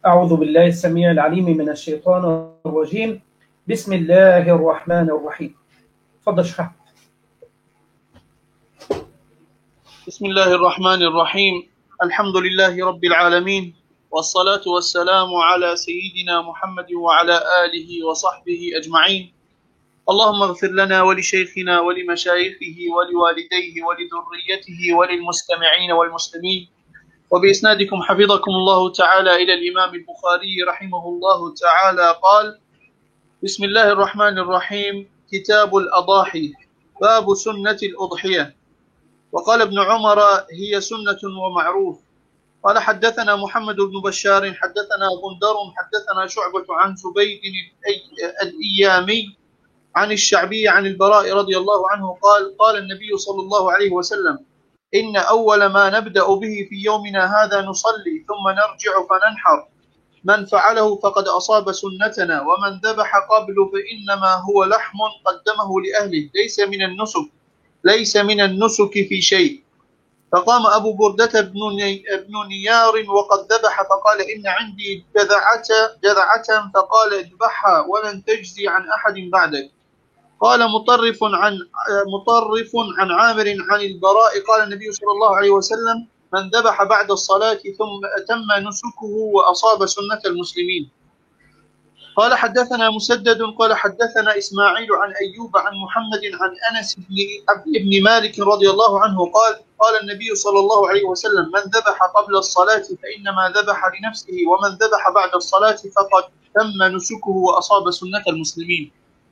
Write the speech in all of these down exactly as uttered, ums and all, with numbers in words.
أعوذ بالله السميع العليم من الشيطان الرجيم. بسم الله الرحمن الرحيم. تفضل شيخ. بسم الله الرحمن الرحيم. الحمد لله رب العالمين، والصلاة والسلام على سيدنا محمد وعلى آله وصحبه أجمعين. اللهم اغفر لنا ولشيخنا ولمشايخه ولوالديه ولذريته وللمستمعين والمسلمين. وبإسنادكم حفظكم الله تعالى إلى الإمام البخاري رحمه الله تعالى قال: بسم الله الرحمن الرحيم. كتاب الأضاحي، باب سنة الأضحية. وقال ابن عمر: هي سنة ومعروف. قال: حدثنا محمد بن بشار حدثنا غندر حدثنا شعبة عن زبيد الإيامي عن الشعبي عن البراء رضي الله عنه قال: قال النبي صلى الله عليه وسلم: إن أول ما نبدأ به في يومنا هذا نصلي ثم نرجع فننحر. من فعله فقد أصاب سنتنا، ومن ذبح قبل فإنما هو لحم قدمه لأهله، ليس من النسك ليس من النسك في شيء. فقام أبو بردة بن نيار وقد ذبح فقال: إن عندي جذعة جذعة فقال: اذبحها ولن تجزي عن أحد بعدك. قال مطرف عن مطرف عن عامر عن البراء قال النبي صلى الله عليه وسلم: من ذبح بعد الصلاة ثم أتم نسكه وأصاب سنة المسلمين. قال: حدثنا مسدد قال حدثنا إسماعيل عن أيوب عن محمد عن أنس بن ابن مالك رضي الله عنه قال: قال النبي صلى الله عليه وسلم: من ذبح قبل الصلاة فإنما ذبح لنفسه، ومن ذبح بعد الصلاة فقد تم نسكه وأصاب سنة المسلمين.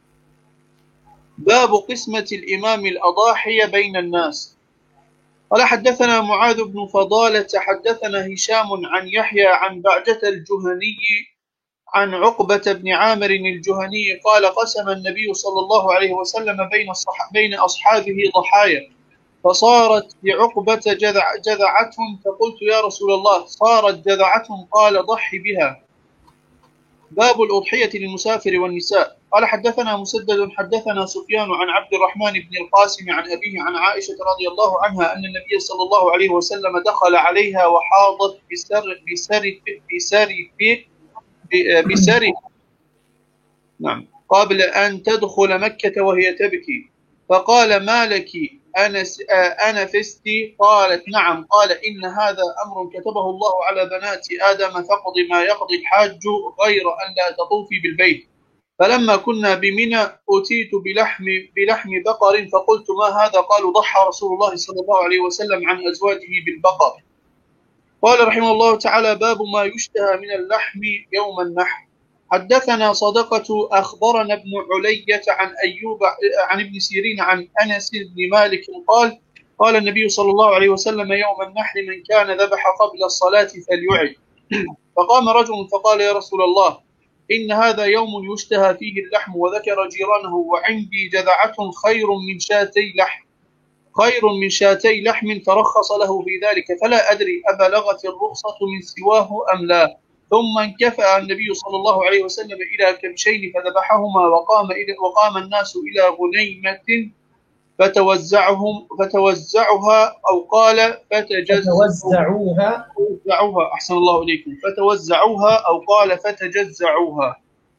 باب قسمة الإمام الأضاحي بين الناس. قال: حدثنا معاذ بن فضالة حدثنا هشام عن يحيى عن بعجة الجهني عن عقبة بن عامر الجهني قال: قسم النبي صلى الله عليه وسلم بين بين أصحابه ضحايا، فصارت لعقبة جذع جذعة، فقلت: يا رسول الله، صارت جذعة؟ قال: ضحي بها. باب الأضحية للمسافر والنساء. قال: حدثنا مسدد حدثنا سفيان عن عبد الرحمن بن القاسم عن أبيه عن عائشة رضي الله عنها أن النبي صلى الله عليه وسلم دخل عليها وحاضت بسر بسر بسر بسر نعم قبل أن تدخل مكة وهي تبكي، فقال: ما لك أنا أنفستي؟ قالت: نعم. قال: إن هذا أمر كتبه الله على بنات آدم، فقضي ما يقضي الحاج غير أن لا تطوفي بالبيت. فلما كنا بمنى أتيت بلحم بلحم بقر، فقلت: ما هذا؟ قالوا: ضحى رسول الله صلى الله عليه وسلم عن أزواجه بالبقر. قال رحمه الله تعالى: باب ما يشتهى من اللحم يوم النحر. حدثنا صدقة أخبرنا ابن علية عن أيوب عن ابن سيرين عن أنس بن مالك قال: قال النبي صلى الله عليه وسلم: يوم النحر من كان ذبح قبل الصلاة فليعد. فقام رجل فقال: يا رسول الله، إن هذا يوم يشتهى فيه اللحم، وذكر جيرانه، وعندي جذعة خير من شاتي لحم خير من شاتي لحم، فرخص له في ذلك، فلا أدري أبلغت الرخصة من سواه أم لا. ثم انكفأ النبي صلى الله عليه وسلم إلى كبشين فذبحهما، وقام إلى وقام الناس إلى غنيمة فتوزعهم فتوزعها أو قال فتجزعوها فتوزعوها أحسن الله إليكم فتوزعوها أو قال فتجزعوها.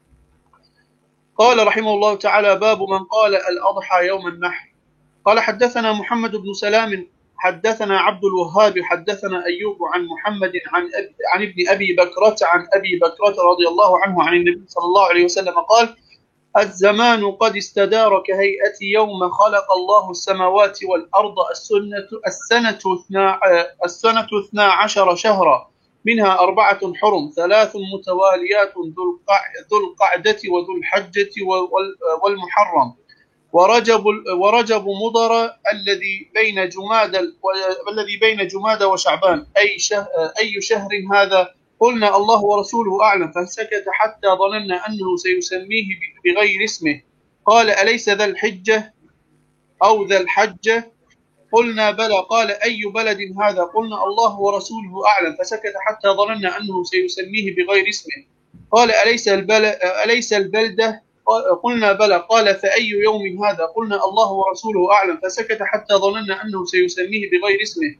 قال رحمه الله تعالى: باب من قال الأضحى يوم النحر. قال: حدثنا محمد بن سلام حدثنا عبد الوهاب حدثنا أيوب عن محمد عن أب... عن ابن أبي بكرة عن أبي بكرة رضي الله عنه عن النبي صلى الله عليه وسلم قال: الزمان قد استدار كهيئة يوم خلق الله السماوات والأرض، السنة السنة اثنا السنة اثنا عشر شهرا، منها أربعة حرم، ثلاث متواليات، ذو القعدة وذو الحجة والمحرم، ورجب ورجب مضر الذي بين جماد الذي بين جماد وشعبان، أي شهر أي شهر هذا؟ قلنا: الله ورسوله أعلم. فسكت حتى ظننا أنه سيسميه بغير اسمه. قال: أليس ذا الحجة أو ذا الحجة؟ قلنا: بلى. قال: أي بلد هذا؟ قلنا: الله ورسوله أعلم. فسكت حتى ظننا أنه سيسميه بغير اسمه. قال: أليس أليس البلدة؟ قلنا: بلى. قال: فأي يوم هذا؟ قلنا: الله ورسوله أعلم. فسكت حتى ظننا أنه سيسميه بغير اسمه.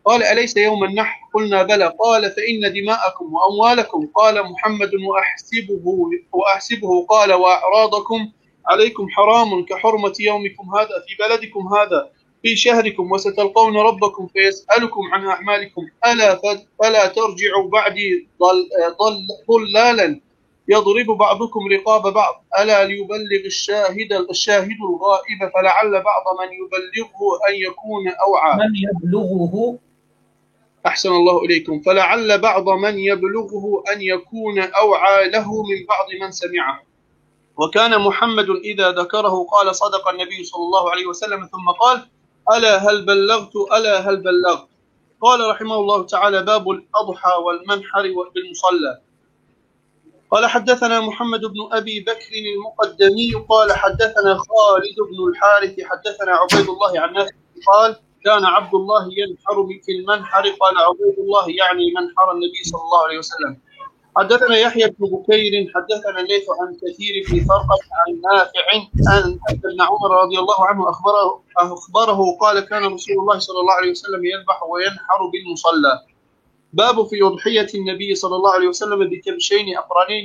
قال أليس يوم النحر؟ قلنا بلى. قال فإن دماءكم وأموالكم، قال محمد وأحسبه, وأحسبه قال وأعراضكم عليكم حرام كحرمة يومكم هذا في بلدكم هذا في شهركم، وستلقون ربكم فيسألكم عن أعمالكم، ألا فلا ترجعوا بعدي ضل ضل ضلالا يضرب بعضكم رقاب بعض، ألا ليبلغ الشاهد الشاهد الغائب فلعل بعض من يبلغه أن يكون أوعى. من يبلغه أحسن الله إليكم. فلعل بعض من يبلغه أن يكون أوعى له من بعض من سمعه. وكان محمد إذا ذكره قال صدق النبي صلى الله عليه وسلم، ثم قال ألا هل بلغت ألا هل بلغت. قال رحمه الله تعالى باب الأضحى والمنحر بالمصلى. قال حدثنا محمد بن أبي بكر المقدمي قال حدثنا خالد بن الحارث حدثنا عبيد الله عن نافع قال كان عبد الله ينحر في المنحر. قال عبيد الله يعني منحر النبي صلى الله عليه وسلم. حدثنا يحيى بن بكير حدثنا الليث عن كثير بن فرقة عن نافع أن ابن عمر رضي الله عنه أخبره, أخبره قال كان رسول الله صلى الله عليه وسلم يذبح وينحر بالمصلى. باب في أضحية النبي صلى الله عليه وسلم بكبشين أقرنين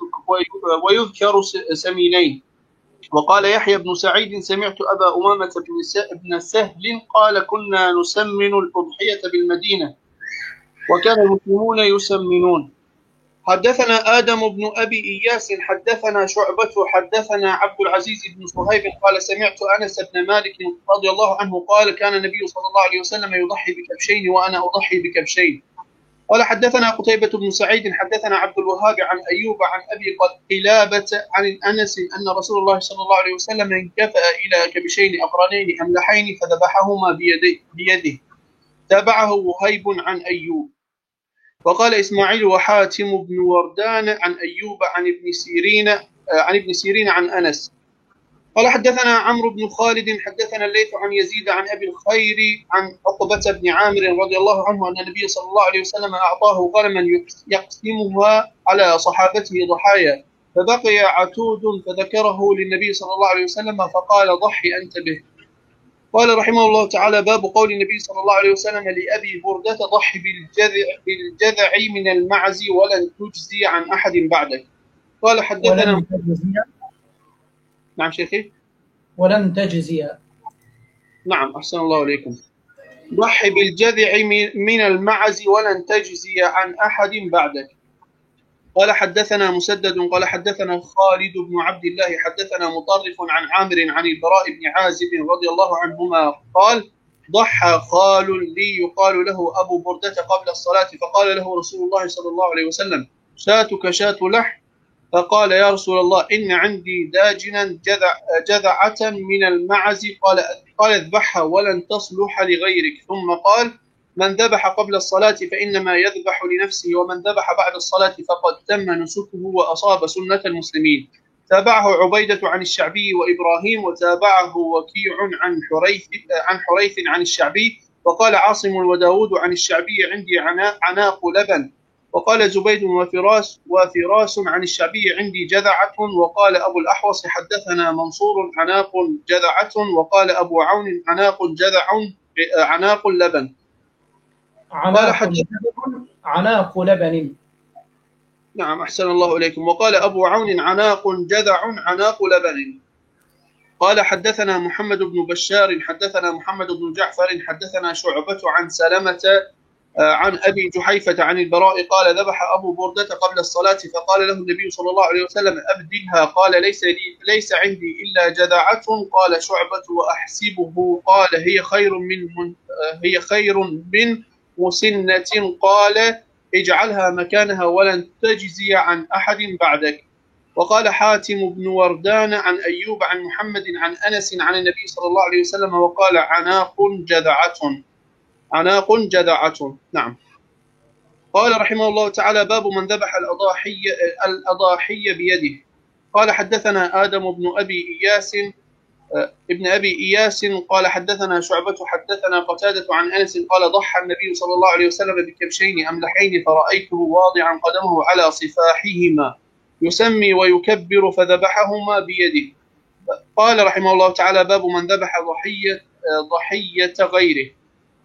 ويذكر سمينين. وقال يحيى بن سعيد سمعت أبا أمامة بن سهل قال كنا نسمن الأضحية بالمدينة وكان المسلمون يسمنون. حدثنا آدم بن أبي إياس حدثنا شعبة حدثنا عبد العزيز بن صهيب قال سمعت أنس بن مالك رضي الله عنه قال كان النبي صلى الله عليه وسلم يضحي بكبشين وأنا أضحي بكبشين. قال حدثنا قتيبة بن سعيد حدثنا عبد الوهاب عن أيوب عن أبي قلابة عن أنس أن رسول الله صلى الله عليه وسلم انكفأ إلى كبشين أقرنين أملحين فذبحهما بيده, بيده. تابعه وهيب عن أيوب. وقال إسماعيل وحاتم بن وردان عن أيوب عن ابن سيرين عن ابن سيرين عن أنس. قال حدثنا عمرو بن خالد حدثنا الليث عن يزيد عن أبي الخير عن عقبة بن عامر رضي الله عنه أن النبي صلى الله عليه وسلم أعطاه غنما يقسمها على صحابته ضحايا فبقي عتود فذكره للنبي صلى الله عليه وسلم فقال ضحي أنت به. قال رحمه الله تعالى باب قول النبي صلى الله عليه وسلم لأبي بردة ضحي بالجذع, بالجذع من المعز ولن تجزي عن أحد بعدك. قال حدثنا نعم شيخي ولن تجزي. نعم أحسن الله إليكم. ضحي بالجذع من المعز ولن تجزي عن أحد بعدك. قال حدثنا مسدد قال حدثنا خالد بن عبد الله حدثنا مطرف عن عامر عن البراء بن عازب رضي الله عنهما قال ضحى خال لي يقال له أبو بردة قبل الصلاة فقال له رسول الله صلى الله عليه وسلم شاتك شات لحم فقال يا رسول الله إن عندي داجنا جذع جذعة من المعز قال قال اذبحها ولن تصلح لغيرك. ثم قال من ذبح قبل الصلاة فإنما يذبح لنفسه ومن ذبح بعد الصلاة فقد تم نسكه وأصاب سنة المسلمين. تابعه عبيدة عن الشعبي وإبراهيم وتابعه وكيع عن حريث عن حريث عن الشعبي. وقال عاصم وداود عن الشعبي عندي عناق لبن. وقال زبيد وفراس وفراس عن الشعبي عندي جذعة. وقال أبو الأحوص حدثنا منصور عناق جذعة. وقال أبو عون عناق جذع عناق لبن. عناق لبن عناق لبن. نعم أحسن الله إليكم. وقال أبو عون عناق جذع عناق لبن. قال حدثنا محمد بن بشار حدثنا محمد بن جعفر حدثنا شعبة عن سلمة عن أبي جحيفة عن البراء قال ذبح أبو بردة قبل الصلاة فقال له النبي صلى الله عليه وسلم أبدلها. قال ليس لي ليس عندي إلا جذعة. قال شعبة وأحسبه قال هي خير من هي خير من مسنة. قال اجعلها مكانها ولن تجزي عن أحد بعدك. وقال حاتم بن وردان عن أيوب عن محمد عن أنس عن النبي صلى الله عليه وسلم وقال عناق جذعة عناق جذعة. نعم. قال رحمه الله تعالى باب من ذبح الأضاحي الأضاحي بيده. قال حدثنا آدم بن أبي إياس ابن أبي إياس قال حدثنا شعبة حدثنا قتادة عن أنس قال ضحى النبي صلى الله عليه وسلم بكبشين أملحين فرأيته واضعا قدمه على صفاحهما يسمي ويكبر فذبحهما بيده. قال رحمه الله تعالى باب من ذبح ضحية ضحية غيره.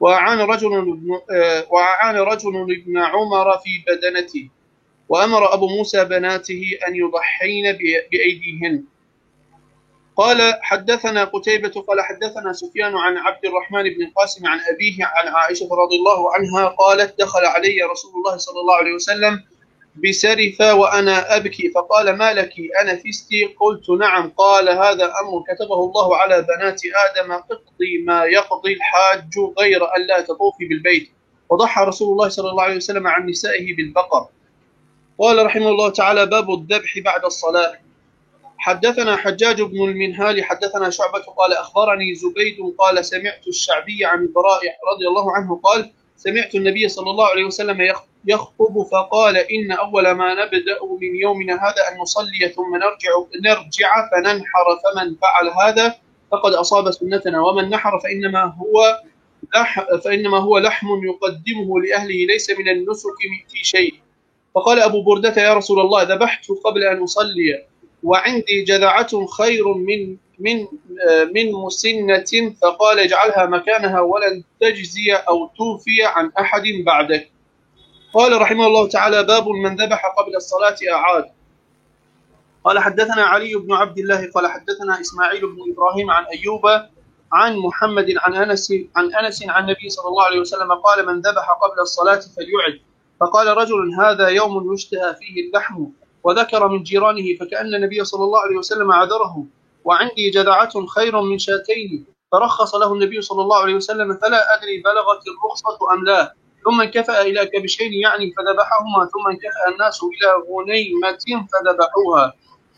وأعان رجل ابن وأعان رجل ابن عمر في بدنته، وأمر أبو موسى بناته أن يضحين بأيديهن. قال حدثنا قتيبة قال حدثنا سفيان عن عبد الرحمن بن القاسم عن أبيه عن عائشة رضي الله عنها قالت دخل علي رسول الله صلى الله عليه وسلم بسرفة وأنا أبكي فقال ما لك أنا فستي؟ قلت نعم. قال هذا أمر كتبه الله على بنات آدم، اقضي ما يقضي الحاج غير أن لا تطوفي بالبيت. وضحى رسول الله صلى الله عليه وسلم عن نسائه بالبقر. قال رحمه الله تعالى باب الذبح بعد الصلاة. حدثنا حجاج بن المنهال حدثنا شعبة قال أخبرني زبيد قال سمعت الشعبي عن البراء رضي الله عنه قال سمعت النبي صلى الله عليه وسلم يخطب فقال إن أول ما نبدأ من يومنا هذا أن نصلي ثم نرجع نرجع فننحر، فمن فعل هذا فقد أصاب سنتنا، ومن نحر فإنما هو لح فإنما هو لحم يقدمه لأهله ليس من النسك في شيء. فقال أبو بردة يا رسول الله ذبحت قبل أن أصلي وعندي جذعة خير من من من مسنة، فقال اجعلها مكانها ولن تجزي أو توفي عن أحد بعدك. قال رحمه الله تعالى باب من ذبح قبل الصلاة أعاد. قال حدثنا علي بن عبد الله قال حدثنا إسماعيل بن إبراهيم عن أيوب عن محمد عن أنس عن أنس عن النبي صلى الله عليه وسلم قال من ذبح قبل الصلاة فليعد. فقال رجل هذا يوم يشتهى فيه اللحم، وذكر من جيرانه فكأن النبي صلى الله عليه وسلم عذره، وعندي جذعة خير من شاتين، فرخص له النبي صلى الله عليه وسلم، فلا أدري بلغت الرخصة أم لا. ثم انكفأ إلى كبشين يعني فذبحهما، ثم انكفأ الناس إلى غنيمة فذبحوها.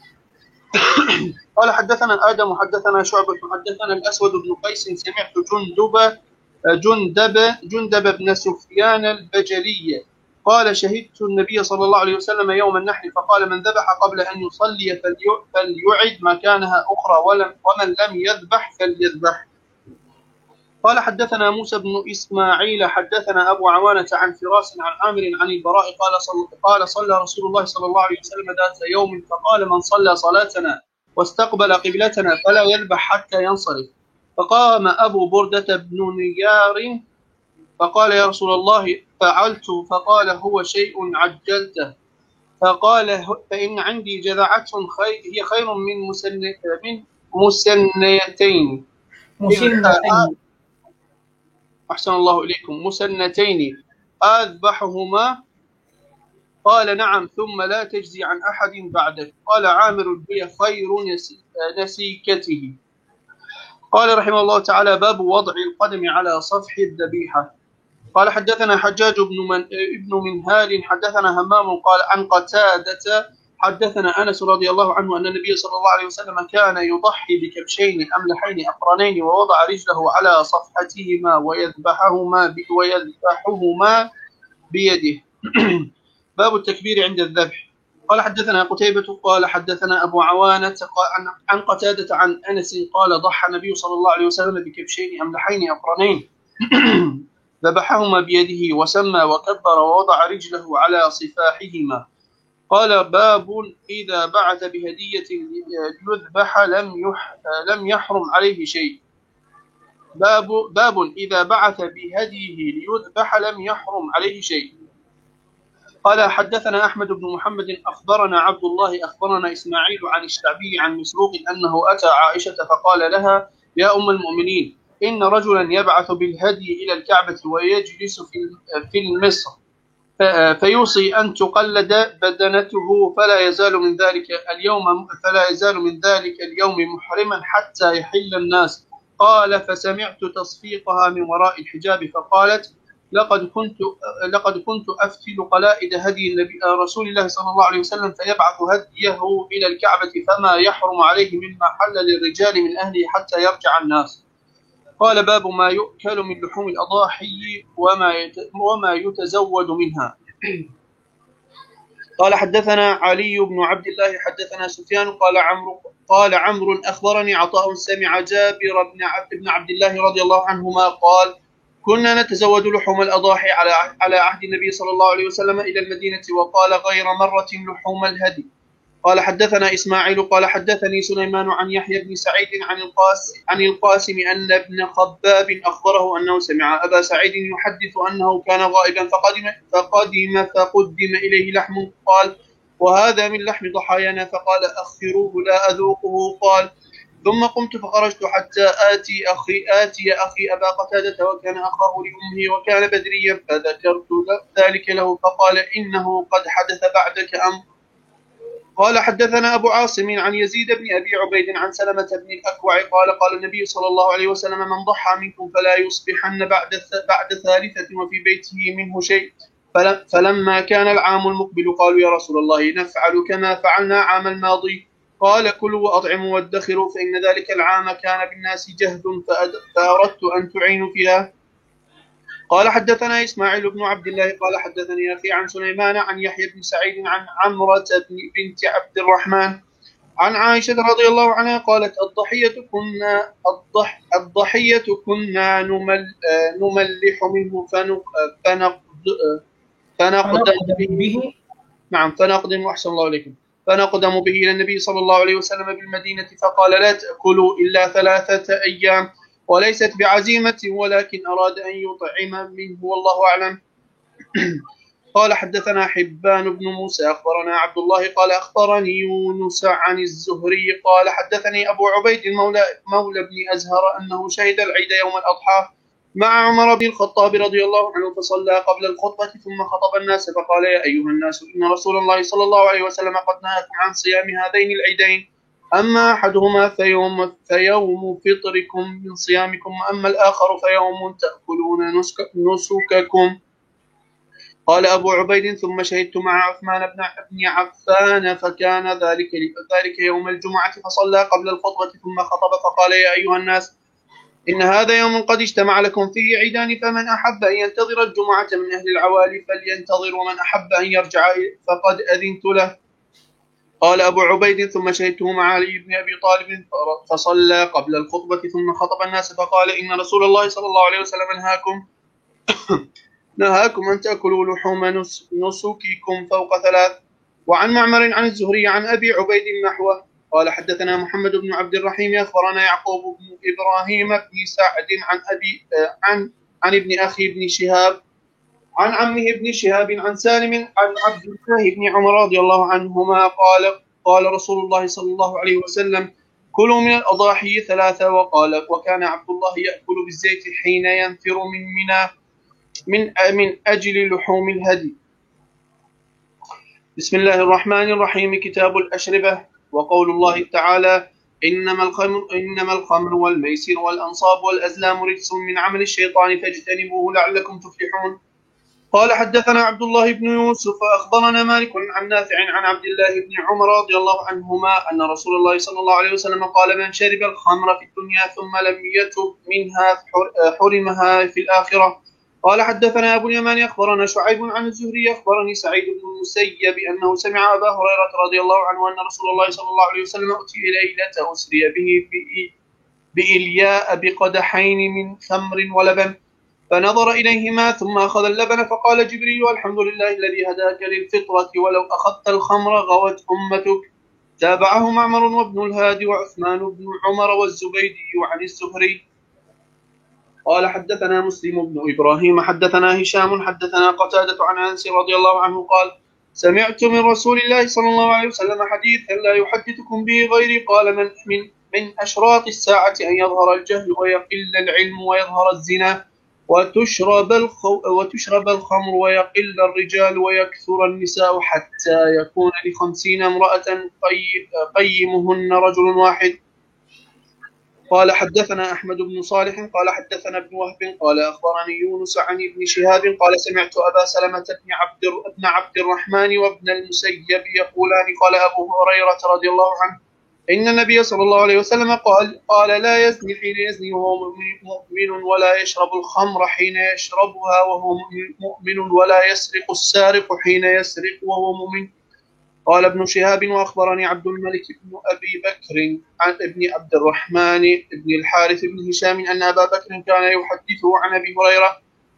قال حدثنا آدم حدثنا شعبة حدثنا الأسود بن قيس سمعت جندب جندب جندب بن سفيان البجلي قال شهدت النبي صلى الله عليه وسلم يوم النحر فقال من ذبح قبل أن يصلي فليعد مكانها أخرى، ولم ومن لم يذبح فليذبح. قال حدثنا موسى بن إسماعيل حدثنا أبو عوانة عن فراس عن عامر عن البراء قال صلى, قال صلى رسول الله صلى الله عليه وسلم ذات يوم فقال من صلى صلاتنا واستقبل قبلتنا فلا يذبح حتى ينصرف. فقام أبو بردة بن نيار فقال يا رسول الله فعلت، فقال هو شيء عجلته. فقال فإن عندي جذعة خير هي خير من مسن من مسنيتين مسنتين أحسن الله إليكم مسنتين أذبحهما؟ قال نعم ثم لا تجزي عن أحد بعدك. قال عامر هي خير نسيكته. قال رحمه الله تعالى باب وضع القدم على صفح الذبيحة. قال حدثنا حجاج بن من ابن منهال حدثنا همام قال عن قتادة حدثنا أنس رضي الله عنه أن النبي صلى الله عليه وسلم كان يضحي بكبشين أملحين أقرنين ووضع رجله على صفحتهما ويذبحهما ويذبحهما بيده. باب التكبير عند الذبح. قال حدثنا قتيبة قال حدثنا أبو عوانة عن قتادة عن أنس قال ضحى النبي صلى الله عليه وسلم بكبشين أملحين أقرنين ذبحهما بيده وسمى وكبر ووضع رجله على صفاحهما. قال باب إذا بعث بهدية ليذبح لم يح لم يحرم عليه شيء. باب باب إذا بعث بهديه ليذبح لم يحرم عليه شيء. قال حدثنا أحمد بن محمد أخبرنا عبد الله أخبرنا إسماعيل عن الشعبي عن مسروق أنه أتى عائشة فقال لها يا أم المؤمنين إن رجلا يبعث بالهدي إلى الكعبة ويجلس في المصر فيوصي أن تقلد بدنته فلا يزال من ذلك اليوم فلا يزال من ذلك اليوم محرما حتى يحل الناس. قال فسمعت تصفيقها من وراء الحجاب فقالت لقد كنت لقد كنت أفتل قلائد هدي النبي رسول الله صلى الله عليه وسلم فيبعث هديه إلى الكعبة فما يحرم عليه مما حل للرجال من أهله حتى يرجع الناس. قال باب ما يؤكل من لحوم الأضاحي وما وما يتزود منها. قال حدثنا علي بن عبد الله حدثنا سفيان قال عمرو قال عمرو أخبرني عطاء سمع جابر بن عبد بن عبد الله رضي الله عنهما قال كنا نتزود لحوم الأضاحي على على عهد النبي صلى الله عليه وسلم إلى المدينة، وقال غير مرة لحوم الهدي. قال حدثنا إسماعيل قال حدثني سليمان عن يحيى بن سعيد عن القاسم عن القاسم أن ابن خباب أخبره أنه سمع أبا سعيد يحدث أنه كان غائبا فقدم فقدم فقدم إليه لحم قال وهذا من لحم ضحايانا فقال أخروه لا أذوقه قال ثم قمت فخرجت حتى آتي أخي آتي أخي أبا قتادة وكان أخاه لأمه وكان بدريا فذكرت ذلك له فقال إنه قد حدث بعدك أمر. قال حدثنا أبو عاصم عن يزيد بن أبي عبيد عن سلمة بن الأكوع قال قال النبي صلى الله عليه وسلم من ضحى منكم فلا يصبحن بعد بعد ثالثة وفي بيته منه شيء. فلما كان العام المقبل قالوا يا رسول الله نفعل كما فعلنا عام الماضي قال كلوا وأطعموا وادخروا فإن ذلك العام كان بالناس جهد فأردت أن تعينوا فيها. قال حدثنا إسماعيل بن عبد الله قال حدثني أخي عن سليمان عن يحيى بن سعيد عن عمرة بنت عبد الرحمن عن عائشة رضي الله عنها قالت الضحية كنا الضح الضحية كنا نمل نملح منه فنقد فنقدم به نعم فنقدم أحسن الله عليكم فنقدم به إلى النبي صلى الله عليه وسلم بالمدينة فقال لا تأكلوا إلا ثلاثة أيام وليست بعزيمة ولكن أراد أن يطعم منه والله أعلم. قال حدثنا حبان بن موسى أخبرنا عبد الله قال أخبرني يونس عن الزهري قال حدثني أبو عبيد المولى مولى بن أزهر أنه شهد العيد يوم الأضحى مع عمر بن الخطاب رضي الله عنه فصلى قبل الخطبة ثم خطب الناس فقال يا أيها الناس إن رسول الله صلى الله عليه وسلم قد نهاكم عن صيام هذين العيدين أما أحدهما فيوم, فيوم فطركم من صيامكم وأما الآخر فيوم تأكلون نسك نسككم. قال أبو عبيد ثم شهدت مع عثمان بن عفان فكان ذلك ذلك يوم الجمعة فصلى قبل الخطبة ثم خطب فقال يا أيها الناس إن هذا يوم قد اجتمع لكم فيه عيدان فمن أحب أن ينتظر الجمعة من أهل العوالي فلينتظر ومن أحب أن يرجع فقد أذنت له. قال أبو عبيد ثم شهدته مع علي بن أبي طالب فصلى قبل الخطبة ثم خطب الناس فقال إن رسول الله صلى الله عليه وسلم نهاكم نهاكم أن تأكلوا لحوم نسككم فوق ثلاث. وعن معمر عن الزهري عن أبي عبيد نحوه. قال حدثنا محمد بن عبد الرحيم أخبرنا يعقوب بن إبراهيم بن سعد عن أبي عن عن ابن أخي بن شهاب عن عمه ابن شهاب عن سالم عن عبد الله بن عمر رضي الله عنهما قال قال رسول الله صلى الله عليه وسلم كلوا من الأضاحي ثلاثة وقال وكان عبد الله يأكل بالزيت حين ينفر من منى من من أجل لحوم الهدي. بسم الله الرحمن الرحيم. كتاب الأشربة. وقول الله تعالى إنما الخمر, إنما الخمر والميسر والأنصاب والأزلام رجس من عمل الشيطان فاجتنبوه لعلكم تفلحون. قال حدثنا عبد الله بن يوسف أخبرنا مالك عن نافع عن عبد الله بن عمر رضي الله عنهما أن رسول الله صلى الله عليه وسلم قال من شرب الخمر في الدنيا ثم لم يتب منها حرمها في الآخرة. قال حدثنا أبو اليمان أخبرنا شعيب عن الزهري أخبرني سعيد بن المسيب أنه سمع أبا هريرة رضي الله عنه أن رسول الله صلى الله عليه وسلم أتي ليلة أسري به بإلياء بقدحين من خمر ولبن فنظر إليهما ثم أخذ اللبن فقال جبريل الحمد لله الذي هداك للفطرة ولو أخذت الخمر غوت أمتك. تابعه معمر وابن الهادي وعثمان بن عمر والزبيدي عن الزهري. قال حدثنا مسلم بن إبراهيم حدثنا هشام حدثنا قتادة عن أنس رضي الله عنه قال سمعت من رسول الله صلى الله عليه وسلم حديثا لا يحدثكم به غيري قال من, من, من أشراط الساعة أن يظهر الجهل ويقل العلم ويظهر الزنا وتشرب, وتشرب الخمر ويقل الرجال ويكثر النساء حتى يكون لخمسين امرأة قيمهن رجل واحد. قال حدثنا أحمد بن صالح قال حدثنا ابن وهب قال أخبرني يونس عن ابن شهاب قال سمعت أبا سلمة بن عبد, ابن عبد الرحمن وابن المسيب يقولان قال أبو هريرة رضي الله عنه إن النبي صلى الله عليه وسلم قال قال لا يزني حين يزني وهو مؤمن ولا يشرب الخمر حين يشربها وهو مؤمن ولا يسرق السارق حين يسرق وهو مؤمن. قال ابن شهاب وأخبرني عبد الملك بن أبي بكر عن ابن عبد الرحمن بن الحارث بن هشام أن أبا بكر كان يحدثه عن أبي هريرة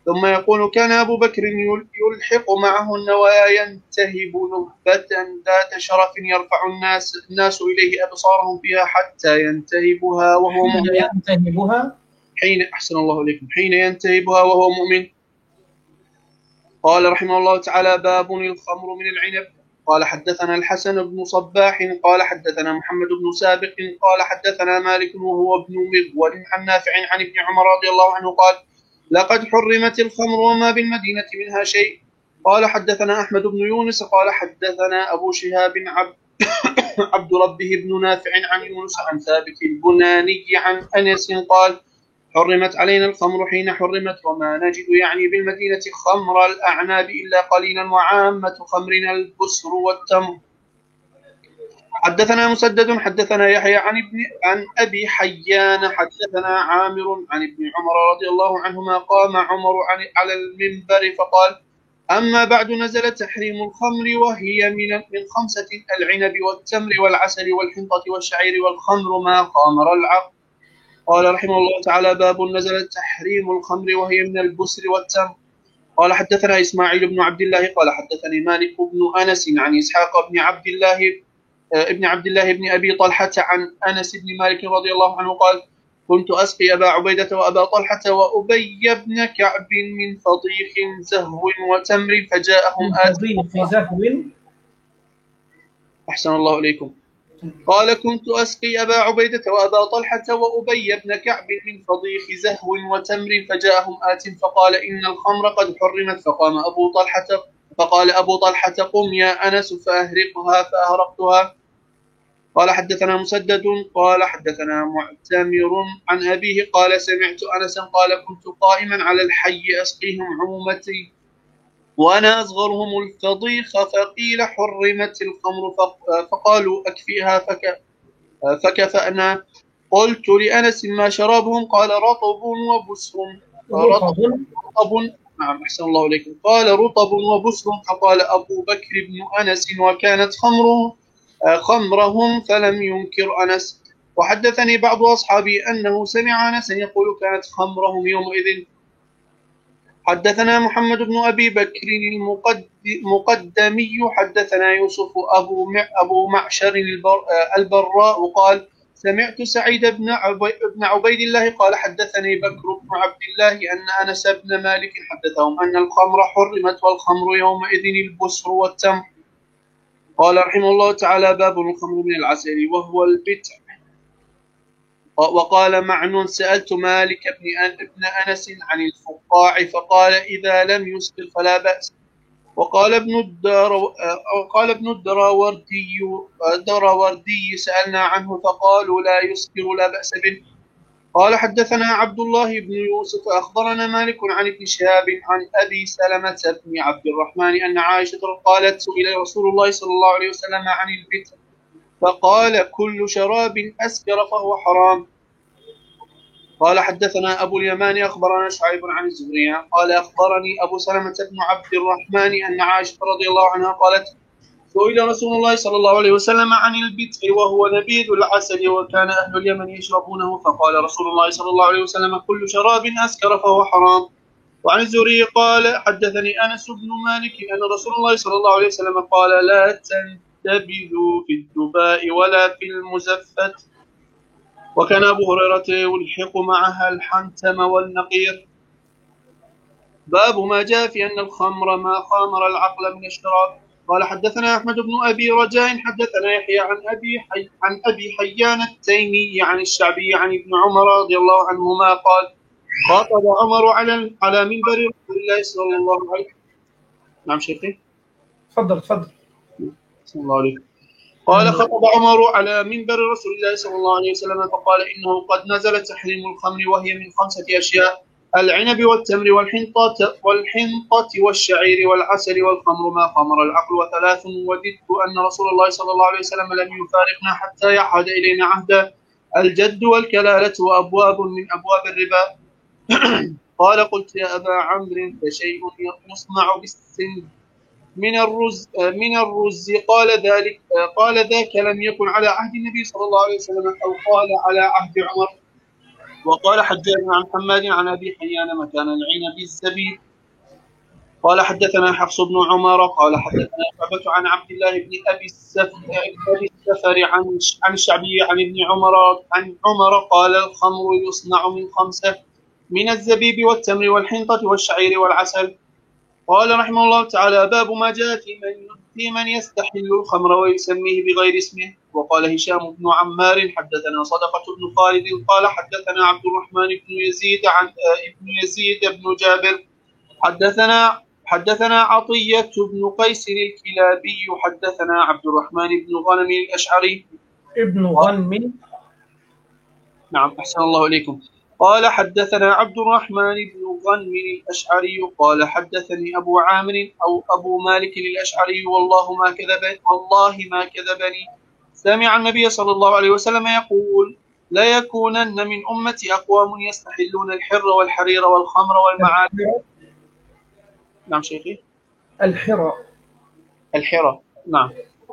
ثم يقول كان أبو بكر يلحق معهن وينتهب نهبة ذات شرف يرفع الناس الناس إليه أبصارهم فيها حتى ينتهبها وهو مؤمن. حين ينتهبها حين أحسن الله إليكم حين ينتهبها وهو مؤمن. قال رحمه الله تعالى باب الخمر من العنب. قال حدثنا الحسن بن صباح قال حدثنا محمد بن سابق قال حدثنا مالك وهو ابن مغول عن نافع عن ابن عمر رضي الله عنه قال لقد حرمت الخمر وما بالمدينة منها شيء. قال حدثنا أحمد بن يونس قال حدثنا أبو شهاب عبد, عبد ربه بن نافع عن يونس عن ثابت البناني عن أنس قال حرمت علينا الخمر حين حرمت وما نجد يعني بالمدينة خمر الأعناب إلا قليلا وعامة خمرنا البسر والتمر. حدثنا مسدد حدثنا يحيى عن ابن عن أبي حيان حدثنا عامر عن ابن عمر رضي الله عنهما قام عمر على المنبر فقال أما بعد نزل تحريم الخمر وهي من من خمسة العنب والتمر والعسل والحنطة والشعير والخمر ما خامر العقل. قال رحمه الله تعالى باب نزل تحريم الخمر وهي من البسر والتمر. قال حدثنا إسماعيل بن عبد الله قال حدثني مالك بن أنس عن إسحاق بن عبد الله ابن عبد الله بن أبي طلحة عن أنس بن مالك رضي الله عنه قال كنت أسقي أبا عبيدة وأبا طلحة وأبي بن كعب من فضيخ زهو وتمر فجاءهم آت زهو. أحسن الله إليكم. قال كنت أسقي أبا عبيدة وأبا طلحة وأبي بن كعب من فضيخ زهو وتمر فجاءهم آت فقال إن الخمر قد حرمت فقام أبو طلحة فقال أبو طلحة قم يا أنس فأهرقها فأهرقتها. قال حدثنا مسدد قال حدثنا معتمر عن أبيه قال سمعت أنسا قال كنت قائما على الحي أسقيهم عمومتي وأنا أصغرهم الفضيخ فقيل حرمت الخمر فقالوا أكفيها فك فكفأنا. قلت لأنس ما شرابهم قال رطب وبسر رطب نعم أحسن الله إليكم. قال رطب وبسر فقال أبو بكر بن أنس وكانت خمره خمرهم فلم ينكر أنس. وحدثني بعض أصحابي أنه سمع أنسا يقول كانت خمرهم يومئذ. حدثنا محمد بن أبي بكر المقدمي حدثنا يوسف أبو أبو معشر البراء قال سمعت سعيد بن عبيد الله قال حدثني بكر بن عبد الله أن أنس بن مالك حدثهم أن الخمر حرمت والخمر يومئذ البسر والتمر. قال رحمه الله تعالى باب الخمر من العسل وهو البتع. وقال معن سألت مالك بن أنس عن الفقاع فقال إذا لم يسكر فلا بأس. وقال ابن الدار وقال ابن الدراوردي الدراوردي سألنا عنه فقالوا لا يسكر لا بأس به. قال حدثنا عبد الله بن يوسف أخبرنا مالك عن ابن شهاب عن أبي سلمة بن عبد الرحمن أن عائشة قالت سئل رسول الله صلى الله عليه وسلم عن البتع فقال كل شراب أسكر فهو حرام. قال حدثنا أبو اليمان أخبرنا شعيب عن الزهري قال أخبرني أبو سلمة بن عبد الرحمن أن عائشة رضي الله عنها قالت سئل رسول الله صلى الله عليه وسلم عن البتع وهو نبيذ العسل وكان أهل اليمن يشربونه فقال رسول الله صلى الله عليه وسلم كل شراب أسكر فهو حرام. وعن الزهري قال حدثني أنس بن مالك أن رسول الله صلى الله عليه وسلم قال لا تنتبذوا في الدباء ولا في المزفت. وكان أبو هريرة يلحق معها الحنتم والنقير. باب ما جاء في أن الخمر ما خامر العقل من الشراب. قال حدثنا أحمد بن أبي رجاء حدثنا يحيى عن أبي حي عن أبي حيان التيمي عن الشعبي عن ابن عمر رضي الله عنهما قال خاطب عمر على على منبر رسول الله صلى الله عليه وسلم. نعم شيخي تفضل تفضل. صلى الله عليه قال خطب عمر على منبر رسول الله صلى الله عليه وسلم فقال إنه قد نزل تحريم الخمر وهي من خمسة أشياء العنب والتمر والحنطة والحنطة والشعير والعسل والخمر ما خمر العقل وثلاث وددت أن رسول الله صلى الله عليه وسلم لم يفارقنا حتى يعهد إلينا عهدا الجد والكلالة وأبواب من أبواب الربا. قال قلت يا أبا عمرو فشيء يصنع بالسن من الرز من الرز قال ذلك قال ذاك لم يكن على عهد النبي صلى الله عليه وسلم أو قال على عهد عمر. وقال حجاج عن حماد عن أبي حيان مكان العنب الزبيب. قال حدثنا حفص بن عمر قال حدثنا شعبة عن عبد الله بن أبي السفر عن عن الشعبي عن ابن عمر عن عمر قال الخمر يصنع من خمسة: من الزبيب والتمر والحنطة والشعير والعسل. قال رحمه الله تعالى: باب ما جاء في من في من يستحل الخمر ويسميه بغير اسمه. وقال هشام بن عمار حدثنا صدقة بن خالد قال حدثنا عبد الرحمن بن يزيد عن ابن يزيد بن جابر حدثنا حدثنا عطية بن قيس الكلابي حدثنا عبد الرحمن بن غنم الأشعري ابن غنم. نعم أحسن الله إليكم. قال حدثنا عبد الرحمن بن غنم الأشعري قال حدثني أبو عامر أو أبو مالك الأشعري والله ما كذب والله ما كذبني سمع النبي صلى الله عليه وسلم يقول: لا يكونن من أمتي أقوام يستحلون الحر والحرير والخمر والمعادن. نعم شيخي. الحرى. الحرى نعم.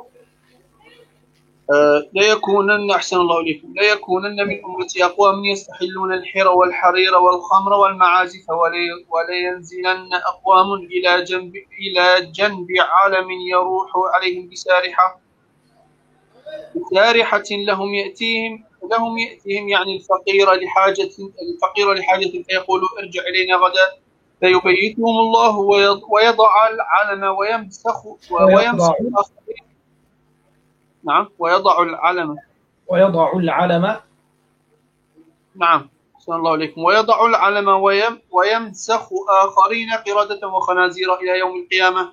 آه لا يكونن أحسن الله إليكم لا يكونن من أمتي أقوام يستحلون الحر والحرير والخمر والمعازف ولا ينزلن أقوام إلى جنب إلى جنب عالم يروح عليهم بسارحة بسارحة لهم يأتيهم لهم يأتيهم يعني الفقير لحاجة الفقير لحاجة فيقول: ارجع إلينا غدا، فيبيتهم الله ويضع العلم ويمسخ ويمسخ الآخرين. نعم ويضع العلم ويضع العلم نعم أحسن الله عليكم ويضع العلم ويم ويمسخ آخرين قردة وخنازير إلى يوم القيامة.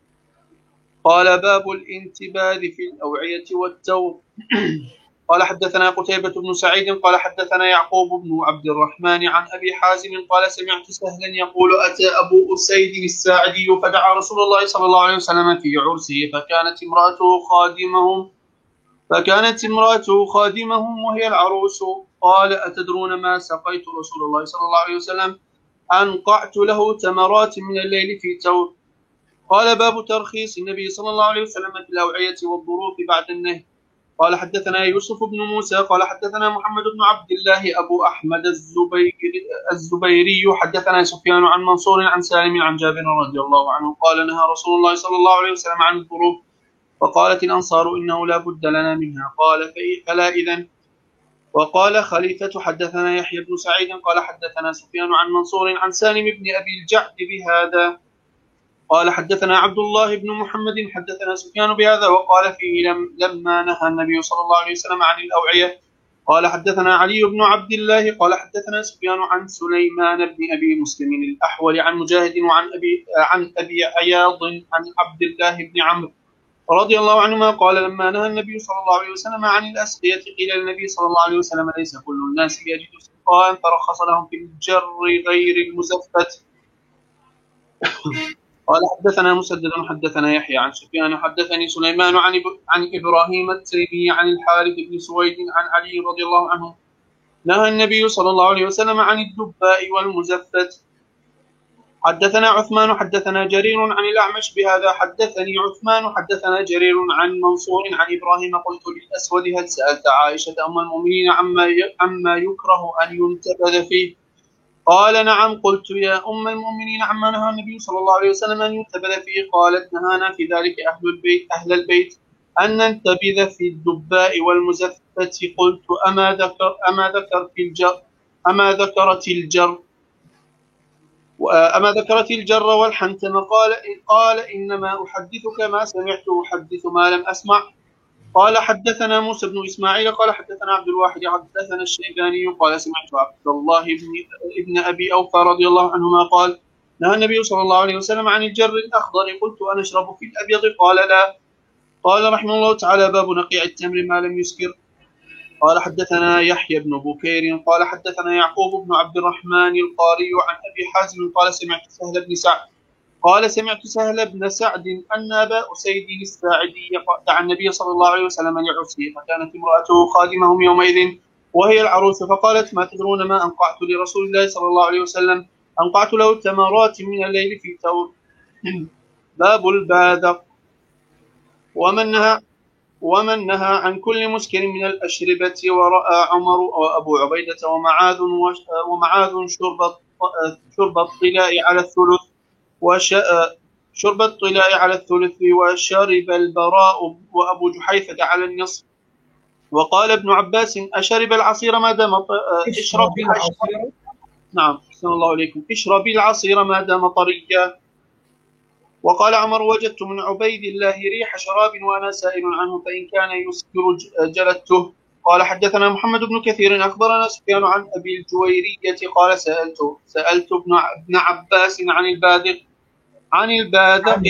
قال: باب الانتباذ في الأوعية والتور. قال حدثنا قتيبة بن سعيد قال حدثنا يعقوب بن عبد الرحمن عن أبي حازم قال: سمعت سهلا يقول: أتى أبو أسيد الساعدي فدعا رسول الله صلى الله عليه وسلم في عرسه فكانت امرأته خادمهم فكانت امرأته خادمهم وهي العروس. قال: أتدرون ما سقيت رسول الله صلى الله عليه وسلم؟ أنقعت له تمرات من الليل في تور. قال: باب ترخيص النبي صلى الله عليه وسلم في الأوعية والظروف بعد النهي. قال حدثنا يوسف بن موسى قال حدثنا محمد بن عبد الله أبو أحمد الزبيري, الزبيري حدثنا سفيان عن منصور عن سالم عن جابر رضي الله عنه قال: نهى رسول الله صلى الله عليه وسلم عن الظروف فقالت الأنصار: إنه لا بد لنا منها. قال: فلا إذن. وقال خليفة حدثنا يحيى بن سعيد قال حدثنا سفيان عن منصور عن سالم بن أبي الجعد بهذا. قال حدثنا عبد الله بن محمد حدثنا سفيان بهذا وقال فيه لم لما نهى النبي صلى الله عليه وسلم عن الأوعية. قال حدثنا علي بن عبد الله قال حدثنا سفيان عن سليمان بن أبي مسلم الأحول عن مجاهد وعن أبي عن أبي عياض عن عبد الله بن عمرو رضي الله عنهما قال: لما نهى النبي صلى الله عليه وسلم عن الأسقية قيل للنبي صلى الله عليه وسلم: ليس كل الناس يجد سقاء فرخص لهم في الجر غير المزفت. قال حدثنا مسدد حدثنا يحيى عن سفيان حدثني سليمان عن عن إبراهيم التيمي عن الحارث بن سويد عن علي رضي الله عنه نهى النبي صلى الله عليه وسلم عن الدباء والمزفت. حدثنا عثمان حدثنا جرير عن الأعمش بهذا. حدثني عثمان حدثنا جرير عن منصور عن إبراهيم قلت للأسود: هل سألت عائشة أم المؤمنين عما عما يكره أن ينتبذ فيه؟ قال: نعم. قلت: يا أم المؤمنين عما نهى النبي صلى الله عليه وسلم أن ينتبذ فيه؟ قالت: نهانا في ذلك أهل البيت أهل البيت أن ننتبذ في الدباء والمزفت. قلت: أما ذكر أما ذكرت الجر أما ذكرت الجر أما ذكرت الجر والحنتم؟ قال قال إنما أحدثك ما سمعت أحدث ما لم أسمع. قال حدثنا موسى بن إسماعيل قال حدثنا عبد الواحد حدثنا الشيباني قال: سمعت عبد الله بن ابن أبي أوفى رضي الله عنهما قال: نهى النبي صلى الله عليه وسلم عن الجر الأخضر. قلت: أنشرب في الأبيض؟ قال: لا. قال رحمه الله تعالى: باب نقيع التمر ما لم يسكر. قال حدثنا يحيى بن بكير قال حدثنا يعقوب بن عبد الرحمن القاري عن أبي حازم قال: سمعت سهل بن سعد قال سمعت سهل بن سعد أن أبا أسيد الساعدي دعا النبي صلى الله عليه وسلم لعرسه فكانت امرأته خادمهم يومئذ وهي العروس فقالت: ما تدرون ما أنقعت لرسول الله صلى الله عليه وسلم؟ أنقعت له تمرات من الليل في تور. باب الباذق. ومن نهى ومن نهى عن كل مسكر من الأشربة. ورأى عمر وأبو عبيدة ومعاذ ومعاذ شرب شرب الطلاء على الثلث وش شرب الطلاء على الثلث وشرب البراء وأبو جحيفة على النصف. وقال ابن عباس أشرب العصير ما دام اشرب العصير نعم أحسن الله عليكم اشرب العصير ما دام طريا. وقال عمر وجدت من عبيد الله ريح شراب وأنا سائل عنه فإن كان يسكر جلدته. قال حدثنا محمد بن كثير أخبرنا سفيان عن أبي الجويرية قال سألت سألت ابن ابن عباس عن البادق عن البادق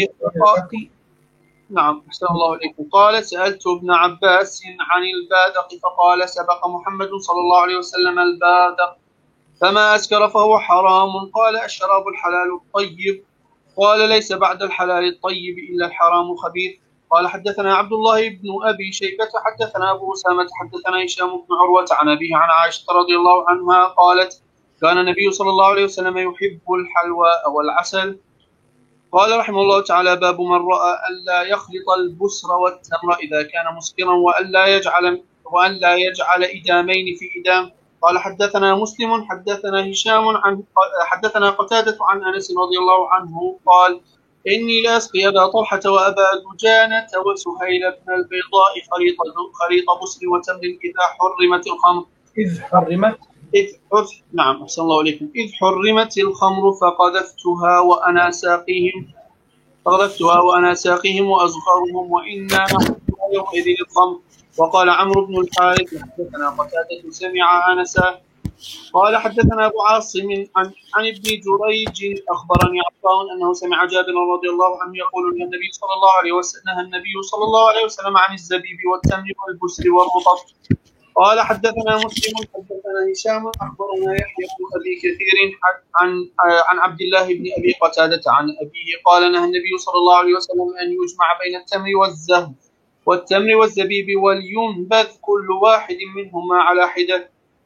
نعم أحسن الله عليكم. قال سألت ابن عباس عن البادق فقال سبق محمد صلى الله عليه وسلم البادق فما أسكر فهو حرام. قال الشراب الحلال الطيب. قال ليس بعد الحلال الطيب إلا الحرام خبيث. قال حدثنا عبد الله بن أبي شيبة حدثنا أبو أسامة حدثنا هشام بن عروة عن أبيه عن عائشة رضي الله عنها قالت كان النبي صلى الله عليه وسلم يحب الحلوى والعسل. قال رحمه الله تعالى باب من رأى ألا يخلط البسر والتمر إذا كان مسكرا وألا يجعل وألا يجعل إدامين في إدام. قال حدثنا مسلم حدثنا هشام عن حدثنا قتادة عن أنس رضي الله عنه قال إني لأسقي أبا طلحة وأبا دجانة وسهيل بن البيضاء خليط خليط بسر وتمر إذا حرمت الخمر إذ حرمت إذ نعم أحسن الله عليكم إذ حرمت الخمر فقذفتها وأنا ساقيهم فقذفتها وأنا ساقيهم وأزخرهم وإنا نحن يومئذ الخمر. وقال عمرو بن الحارث حدثنا قتادة سمع أنسا قال حدثنا أبو عاصم عن عن ابن جريج أخبرني عطاء أنه سمع جابر رضي الله عنه يقول أن النبي صلى الله عليه وسلم نهى النبي صلى الله عليه وسلم عن الزبيب والتمر والبسر والرطب. قال حدثنا مسلم حدثنا هشام أخبرنا يحيى بن أبي كثير عن عن عبد الله بن أبي قتادة عن أبيه قال نهى النبي صلى الله عليه وسلم أن يجمع بين التمر والزهر والتمر والزبيب ولينبذ كل واحد منهما على حدة.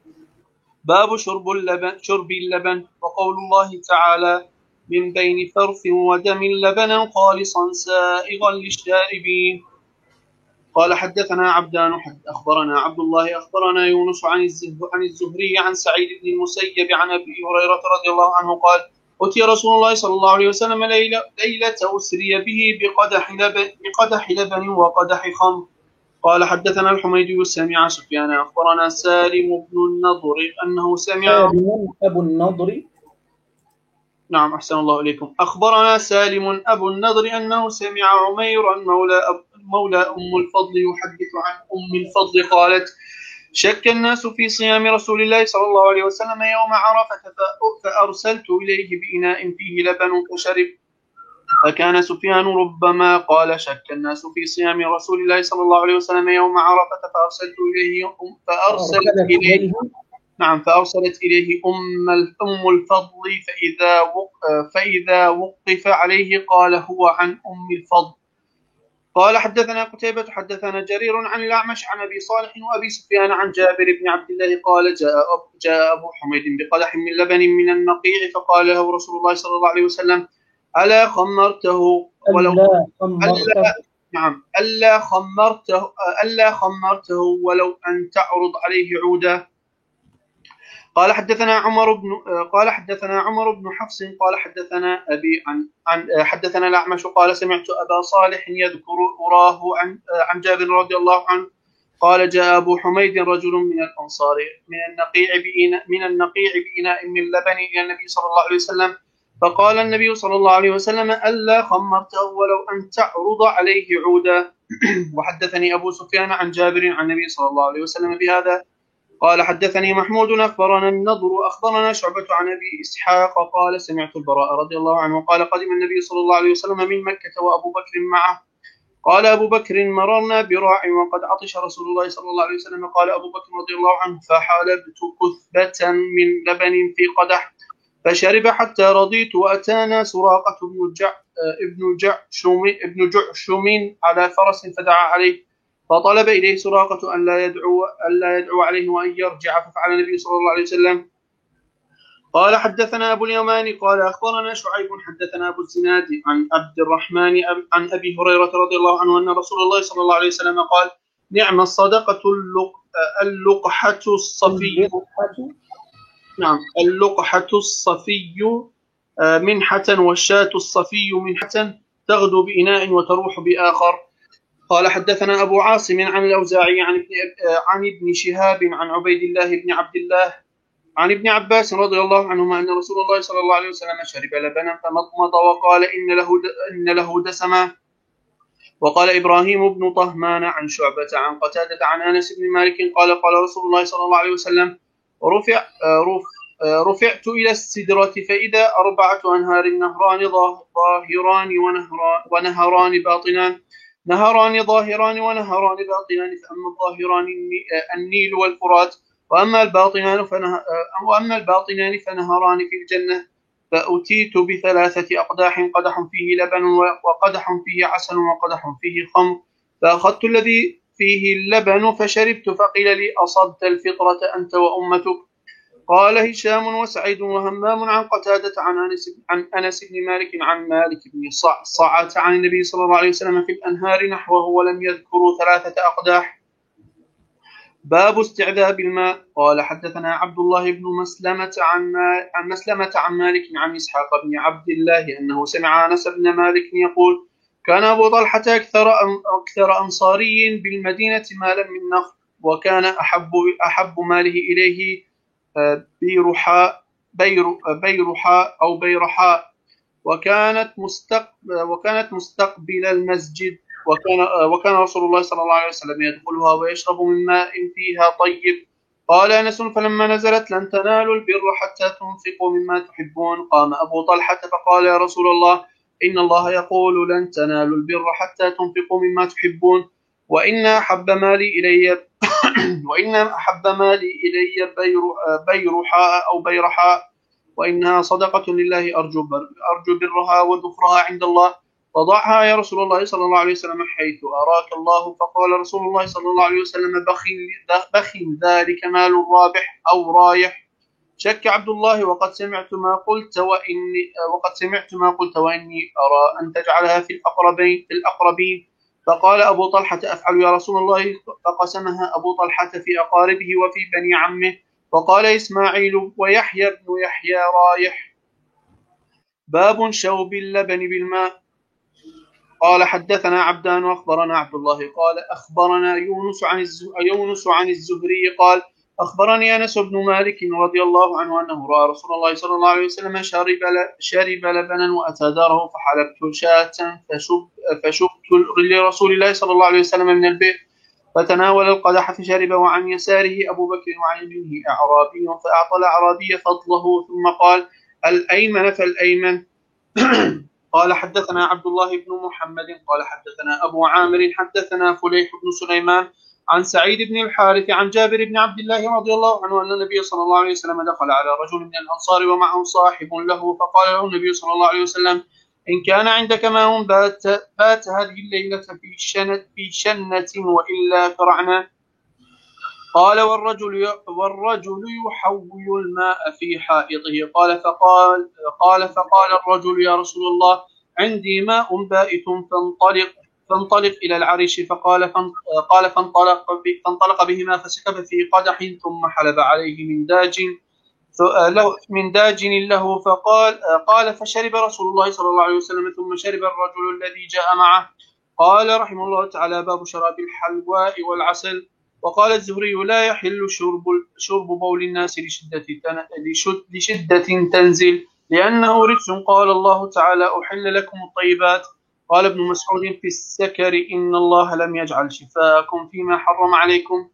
باب شرب اللبن شرب اللبن. وقول الله تعالى من بين فرث ودم لبنا خالصا سائغا للشاربين. قال حدثنا عبدان حد أخبرنا عبد الله أخبرنا يونس عن عن الزهري عن سعيد بن المسيب عن أبي هريرة رضي الله عنه قال أتي رسول الله صلى الله عليه وسلم ليلة, ليلة أسري به بقدح لبن, بقدح لبن وقدح خمر. قال حدثنا الحميدي سمع سفيان أخبرنا سالم بن النضر أنه سمع سالم أبو النضر نعم أحسن الله إليكم أخبرنا سالم أبو النضر أنه سمع عميرا مولى, مولى أم الفضل يحدث عن أم الفضل قالت شك الناس في صيام رسول الله صلى الله عليه وسلم يوم عرفة فأرسلت إليه بإناء فيه لبن فشرب. فكان سفيان ربما قال شك الناس في صيام رسول الله صلى الله عليه وسلم يوم عرفة فأرسلت إليه فأرسلت إليه نعم فأرسلت إليه أم أم الفضل فإذا فإذا وقف عليه قال هو عن أم الفضل. قال حدثنا قتيبة حدثنا جرير عن الأعمش عن أبي صالح وأبي سفيان عن جابر بن عبد الله قال جاء أبو, جاء أبو حميد بقدح من لبن من النقيع فقال له رسول الله صلى الله عليه وسلم ألا خمرته ولو ألا خمرته ألا نعم ألا خمرته ألا خمرته ولو أن تعرض عليه عودا. قال حدثنا عمر بن قال حدثنا عمر بن حفص قال حدثنا أبي عن عن حدثنا الأعمش قال سمعت أبا صالح يذكر أراه عن عن جابر رضي الله عنه قال جاء أبو حميد رجل من الأنصار من النقيع بإناء من النقيع بإناء من لبن إلى النبي صلى الله عليه وسلم فقال النبي صلى الله عليه وسلم ألا خمرته ولو أن تعرض عليه عودا. وحدثني أبو سفيان عن جابر عن النبي صلى الله عليه وسلم بهذا. قال حدثني محمود أخبرنا النضر أخبرنا شعبة عن أبي إسحاق قال سمعت البراء رضي الله عنه قال قدم النبي صلى الله عليه وسلم من مكة وأبو بكر معه. قال أبو بكر مررنا براع وقد عطش رسول الله صلى الله عليه وسلم قال أبو بكر رضي الله عنه فحلبت كثبة من لبن في قدح فشرب حتى رضيت وأتانا سراقة بن جع ابن جعشم ابن جعشم على فرس فدعا عليه فطلب إليه سراقة أن لا يدعو أن لا يدعو عليه وأن يرجع ففعل النبي صلى الله عليه وسلم. قال حدثنا أبو اليماني قال أخبرنا شعيب حدثنا أبو الزناد عن عبد الرحمن عن أبي هريرة رضي الله عنه أن رسول الله صلى الله عليه وسلم قال نعم الصدقة اللقحة الصفي. نعم اللقحة الصفي منحة والشاة الصفي منحة تغدو بإناء وتروح بآخر. قال حدثنا أبو عاصم عن الأوزاعي عن ابن, عن ابن شهاب عن عبيد الله بن عبد الله عن ابن عباس رضي الله عنهما أن رسول الله صلى الله عليه وسلم شرب لبنا فمضمض وقال إن له إن له دسما. وقال إبراهيم بن طهمان عن شعبة عن قتادة عن أنس بن مالك قال قال رسول الله صلى الله عليه وسلم رفع رفعت إلى السدرة فإذا أربعة أنهار نهران ظاهران ونهران باطنان نهران ظاهران ونهران باطنان فأما الظاهران النيل والفرات وأما الباطنان وأما الباطنان فنهران في الجنة. فأتيت بثلاثة أقداح قدح فيه لبن وقدح فيه عسل وقدح فيه خمر فأخذت الذي فيه اللبن فشربت فقيل لي أصبت الفطرة أنت وأمتك. قال هشام وسعيد وهمام عن قتادة عن أنس عن أنس بن مالك عن مالك بن صعصعة عن النبي صلى الله عليه وسلم في الأنهار نحوه ولم يذكروا ثلاثة أقداح. باب استعذاب الماء. قال حدثنا عبد الله بن مسلمة عن عن مسلمة عن مالك عن إسحاق بن عبد الله أنه سمع أنس بن مالك يقول كان أبو طلحة أكثر أكثر أنصاري بالمدينة مالا من نخل وكان أحب أحب ماله إليه بيرحاء بير بيرحاء أو بيرحاء وكانت مستقبل وكانت مستقبل المسجد وكان وكان رسول الله صلى الله عليه وسلم يدخلها ويشرب من ماء فيها طيب. قال أنس فلما نزلت لن تنالوا البر حتى تنفقوا مما تحبون قام أبو طلحة فقال يا رسول الله إن الله يقول لن تنالوا البر حتى تنفقوا مما تحبون وإن أحب مالي إلي وإن أحب مالي إلي بيرحاء أو بيرحاء وإنها صدقة لله أرجو أرجو برها وذكرها عند الله وضعها يا رسول الله صلى الله عليه وسلم حيث أراك الله. فقال رسول الله صلى الله عليه وسلم بخل ذلك مال رابح أو رايح. شك عبد الله وقد سمعت ما قلت وإني وقد سمعت ما قلت وإني أرى أن تجعلها في الأقربين في الأقربين. فقال أبو طلحة أفعل يا رسول الله. فقسمها أبو طلحة في أقاربه وفي بني عمه. وقال إسماعيل ويحيى بن يحيى رايح. باب شوب اللبن بالماء. قال حدثنا عبدان وأخبرنا عبد الله قال أخبرنا يونس عن يونس عن الزهري قال أخبرني أنس بن مالك رضي الله عنه أنه رأى رسول الله صلى الله عليه وسلم شرب شرب لبنا وأتى داره فحلبت شاة فشب فشبت لرسول الله صلى الله عليه وسلم من البئر فتناول القدح فشرب وعن يساره أبو بكر وعن يمينه أعرابي فأعطى الأعرابي فضله ثم قال الأيمن فالأيمن. قال حدثنا عبد الله بن محمد قال حدثنا أبو عامر حدثنا فليح بن سليمان عن سعيد بن الحارث عن جابر بن عبد الله رضي الله عنه أن النبي صلى الله عليه وسلم دخل على رجل من الأنصار ومعه صاحب له فقال له النبي صلى الله عليه وسلم إن كان عندك ماء بات, بات هذه الليلة في شنة, في شنة وإلا فرعنا. قال والرجل والرجل يحول الماء في حائطه. قال فقال قال فقال الرجل يا رسول الله عندي ماء بائت فانطلق فانطلق إلى العرش. فقال قال فانطلق فانطلق بهما فسكب في قدح ثم حلب عليه من داج له من داج له. فقال قال فشرب رسول الله صلى الله عليه وسلم ثم شرب الرجل الذي جاء معه. قال رحمه الله تعالى باب شراب الحلواء والعسل. وقال الزهري لا يحل شرب شرب بول الناس لشدة لشدة تنزل لأنه رجس. قال الله تعالى أحل لكم الطيبات. قال ابن مسعود في السكر إن الله لم يجعل شفاءكم فيما حرم عليكم.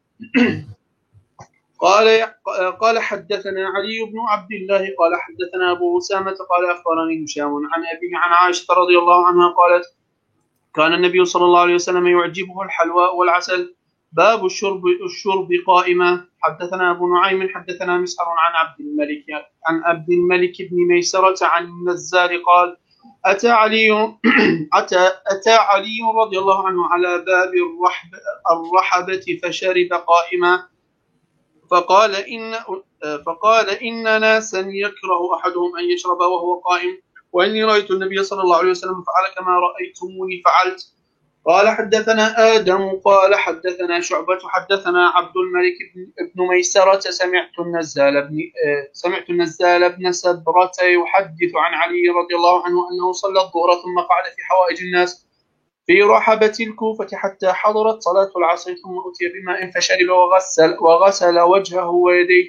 قال قال حدثنا علي بن عبد الله قال حدثنا أبو أسامة قال أخبرني هشام عن أبي عن عائشة رضي الله عنها قالت كان النبي صلى الله عليه وسلم يعجبه الحلواء والعسل. باب الشرب الشرب قائما. حدثنا أبو نعيم حدثنا مسعر عن عبد الملك عن عبد الملك بن ميسرة عن النزار قال أتى علي أتى أتى علي رضي الله عنه على باب الرحب الرحبة فشرب قائما فقال إن فقال إن ناسا يكره أحدهم أن يشرب وهو قائم، وإني رأيت النبي صلى الله عليه وسلم فعل كما رأيتموني فعلت. قال حدثنا آدم قال حدثنا شعبة حدثنا عبد الملك بن ميسرة سمعت النزال بن سمعت النزال بن سبرة يحدث عن علي رضي الله عنه أنه صلى الظهر ثم قعد في حوائج الناس في رحبة الكوفة حتى حضرت صلاة العصر، ثم أتي بماء فشرب وغسل وغسل وجهه ويديه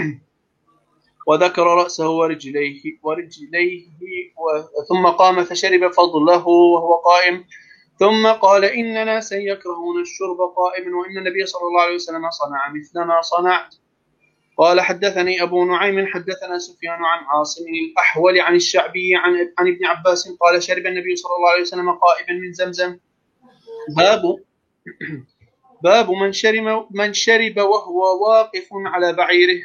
وذكر رأسه ورجليه ورجليه ثم قام فشرب فضله وهو قائم، ثم قال إن ناسا يكرهون الشرب قائما وإن النبي صلى الله عليه وسلم صنع مثل ما صنعت. قال حدثني أبو نعيم حدثنا سفيان عن عاصم الأحول عن الشعبي عن, عن ابن عباس قال شرب النبي صلى الله عليه وسلم قائما من زمزم. باب باب من شرب من شرب وهو واقف على بعيره.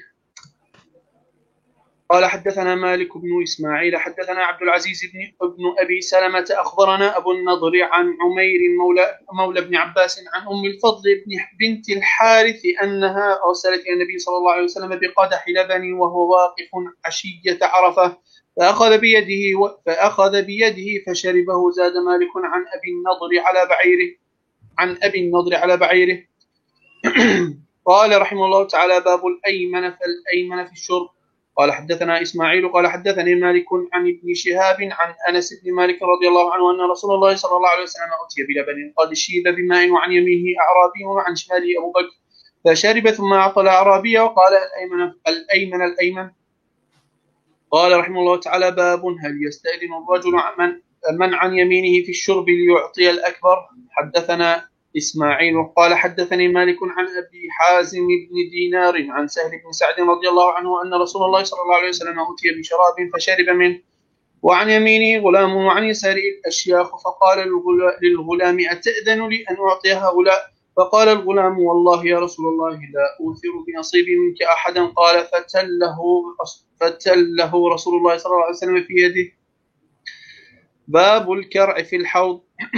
قال حدثنا مالك بن إسماعيل حدثنا عبد العزيز بن ابن أبي سلمة أخبرنا أبو النضر عن عمير مولى, مولى ابن عباس عن أم الفضل بن بنت الحارث أنها أرسلت إلى النبي صلى الله عليه وسلم بقدح لبن وهو واقف عشية عرفة فأخذ بيده فأخذ بيده فشربه. زاد مالك عن أبي النضر على بعيره عن أبي النضر على بعيره. قال رحمه الله تعالى باب الأيمن فالأيمن في الشرب. قال حدثنا إسماعيل قال حدثني مالك عن ابن شهاب عن أنس بن مالك رضي الله عنه أن رسول الله صلى الله عليه وسلم أتي بلبن قد شيب بماء وعن يمينه أعرابي وعن شماله أبو بكر فشرب ثم أعطى الأعرابي وقال الأيمن الأيمن الأيمن. قال رحمه الله تعالى باب هل يستأذن الرجل من, من عن يمينه في الشرب ليعطي الأكبر. حدثنا إسماعيل قال حدثني مالك عن أبي حازم بن دينار عن سهل بن سعد رضي الله عنه أن رسول الله صلى الله عليه وسلم أتي بشراب فشرب منه وعن يمينه غلام وعن يساره الأشياخ فقال للغلام أتأذن لي أن أعطي هؤلاء؟ فقال الغلام والله يا رسول الله لا أوثر بنصيبي منك أحدا. قال فتله, فتله رسول الله صلى الله عليه وسلم في يده. باب الكرع في الحوض.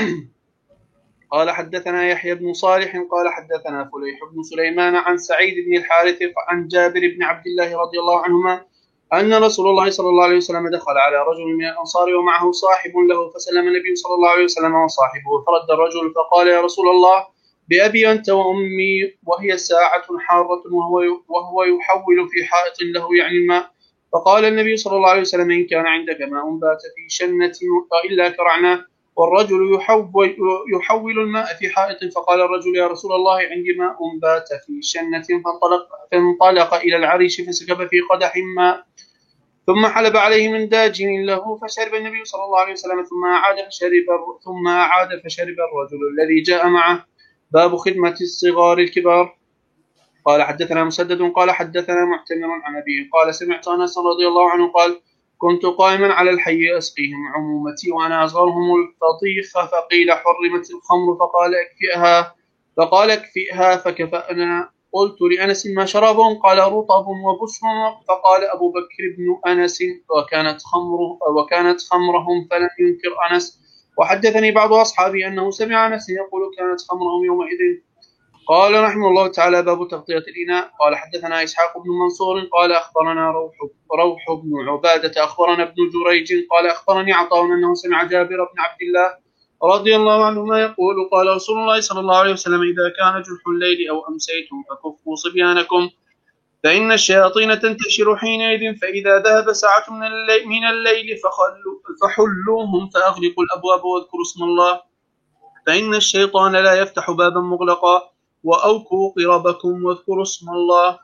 قال حدثنا يحيى بن صالح قال حدثنا فليح بن سليمان عن سعيد بن الحارث عن جابر بن عبد الله رضي الله عنهما أن رسول الله صلى الله عليه وسلم دخل على رجل من الأنصار ومعه صاحب له فسلم النبي صلى الله عليه وسلم وصاحبه فرد الرجل فقال يا رسول الله بأبي أنت وأمي وهي ساعة حارة وهو وهو يحول في حائط له يعني الماء. فقال النبي صلى الله عليه وسلم إن كان عندك ماء بات في شنة إلا كرعناه. والرجل يحول, يحول الماء في حائط. فقال الرجل يا رسول الله عندي ماء بات في شنة فانطلق, فانطلق إلى العريش فسكب في قدح ماء ثم حلب عليه من داجن له فشرب النبي صلى الله عليه وسلم ثم أعاد فشرب, ثم أعاد فشرب الرجل الذي جاء معه. باب خدمة الصغار الكبار. قال حدثنا مسدد قال حدثنا معتمر عن أبيه قال سمعت أنس رضي الله عنه قال كنت قائما على الحي أسقيهم عمومتي وأنا أصغرهم الفطيخ فقيل حرمت الخمر فقال اكفئها فقال اكفئها فكفأنا. قلت لأنس ما شرابهم؟ قال رطب وبسر. فقال أبو بكر بن أنس وكانت خمره وكانت خمرهم فلم ينكر أنس. وحدثني بعض أصحابي أنه سمع أنس يقول كانت خمرهم يومئذ. قال رحمه الله تعالى باب تغطية الإناء. قال حدثنا إسحاق بن منصور قال أخبرنا روح, روح بن عبادة أخبرنا ابن جريج قال أخبرني عطاء أنه سمع جابر بن عبد الله رضي الله عنهما يقول قال رسول الله صلى الله عليه وسلم إذا كان جلح الليل أو أمسيتم فكفوا صبيانكم فإن الشياطين تنتشر حينئذ فإذا ذهب ساعة من الليل, من الليل فحلوهم فأغلقوا الأبواب واذكروا اسم الله فإن الشيطان لا يفتح بابا مغلقا وأوكوا قربكم واذكروا اسم الله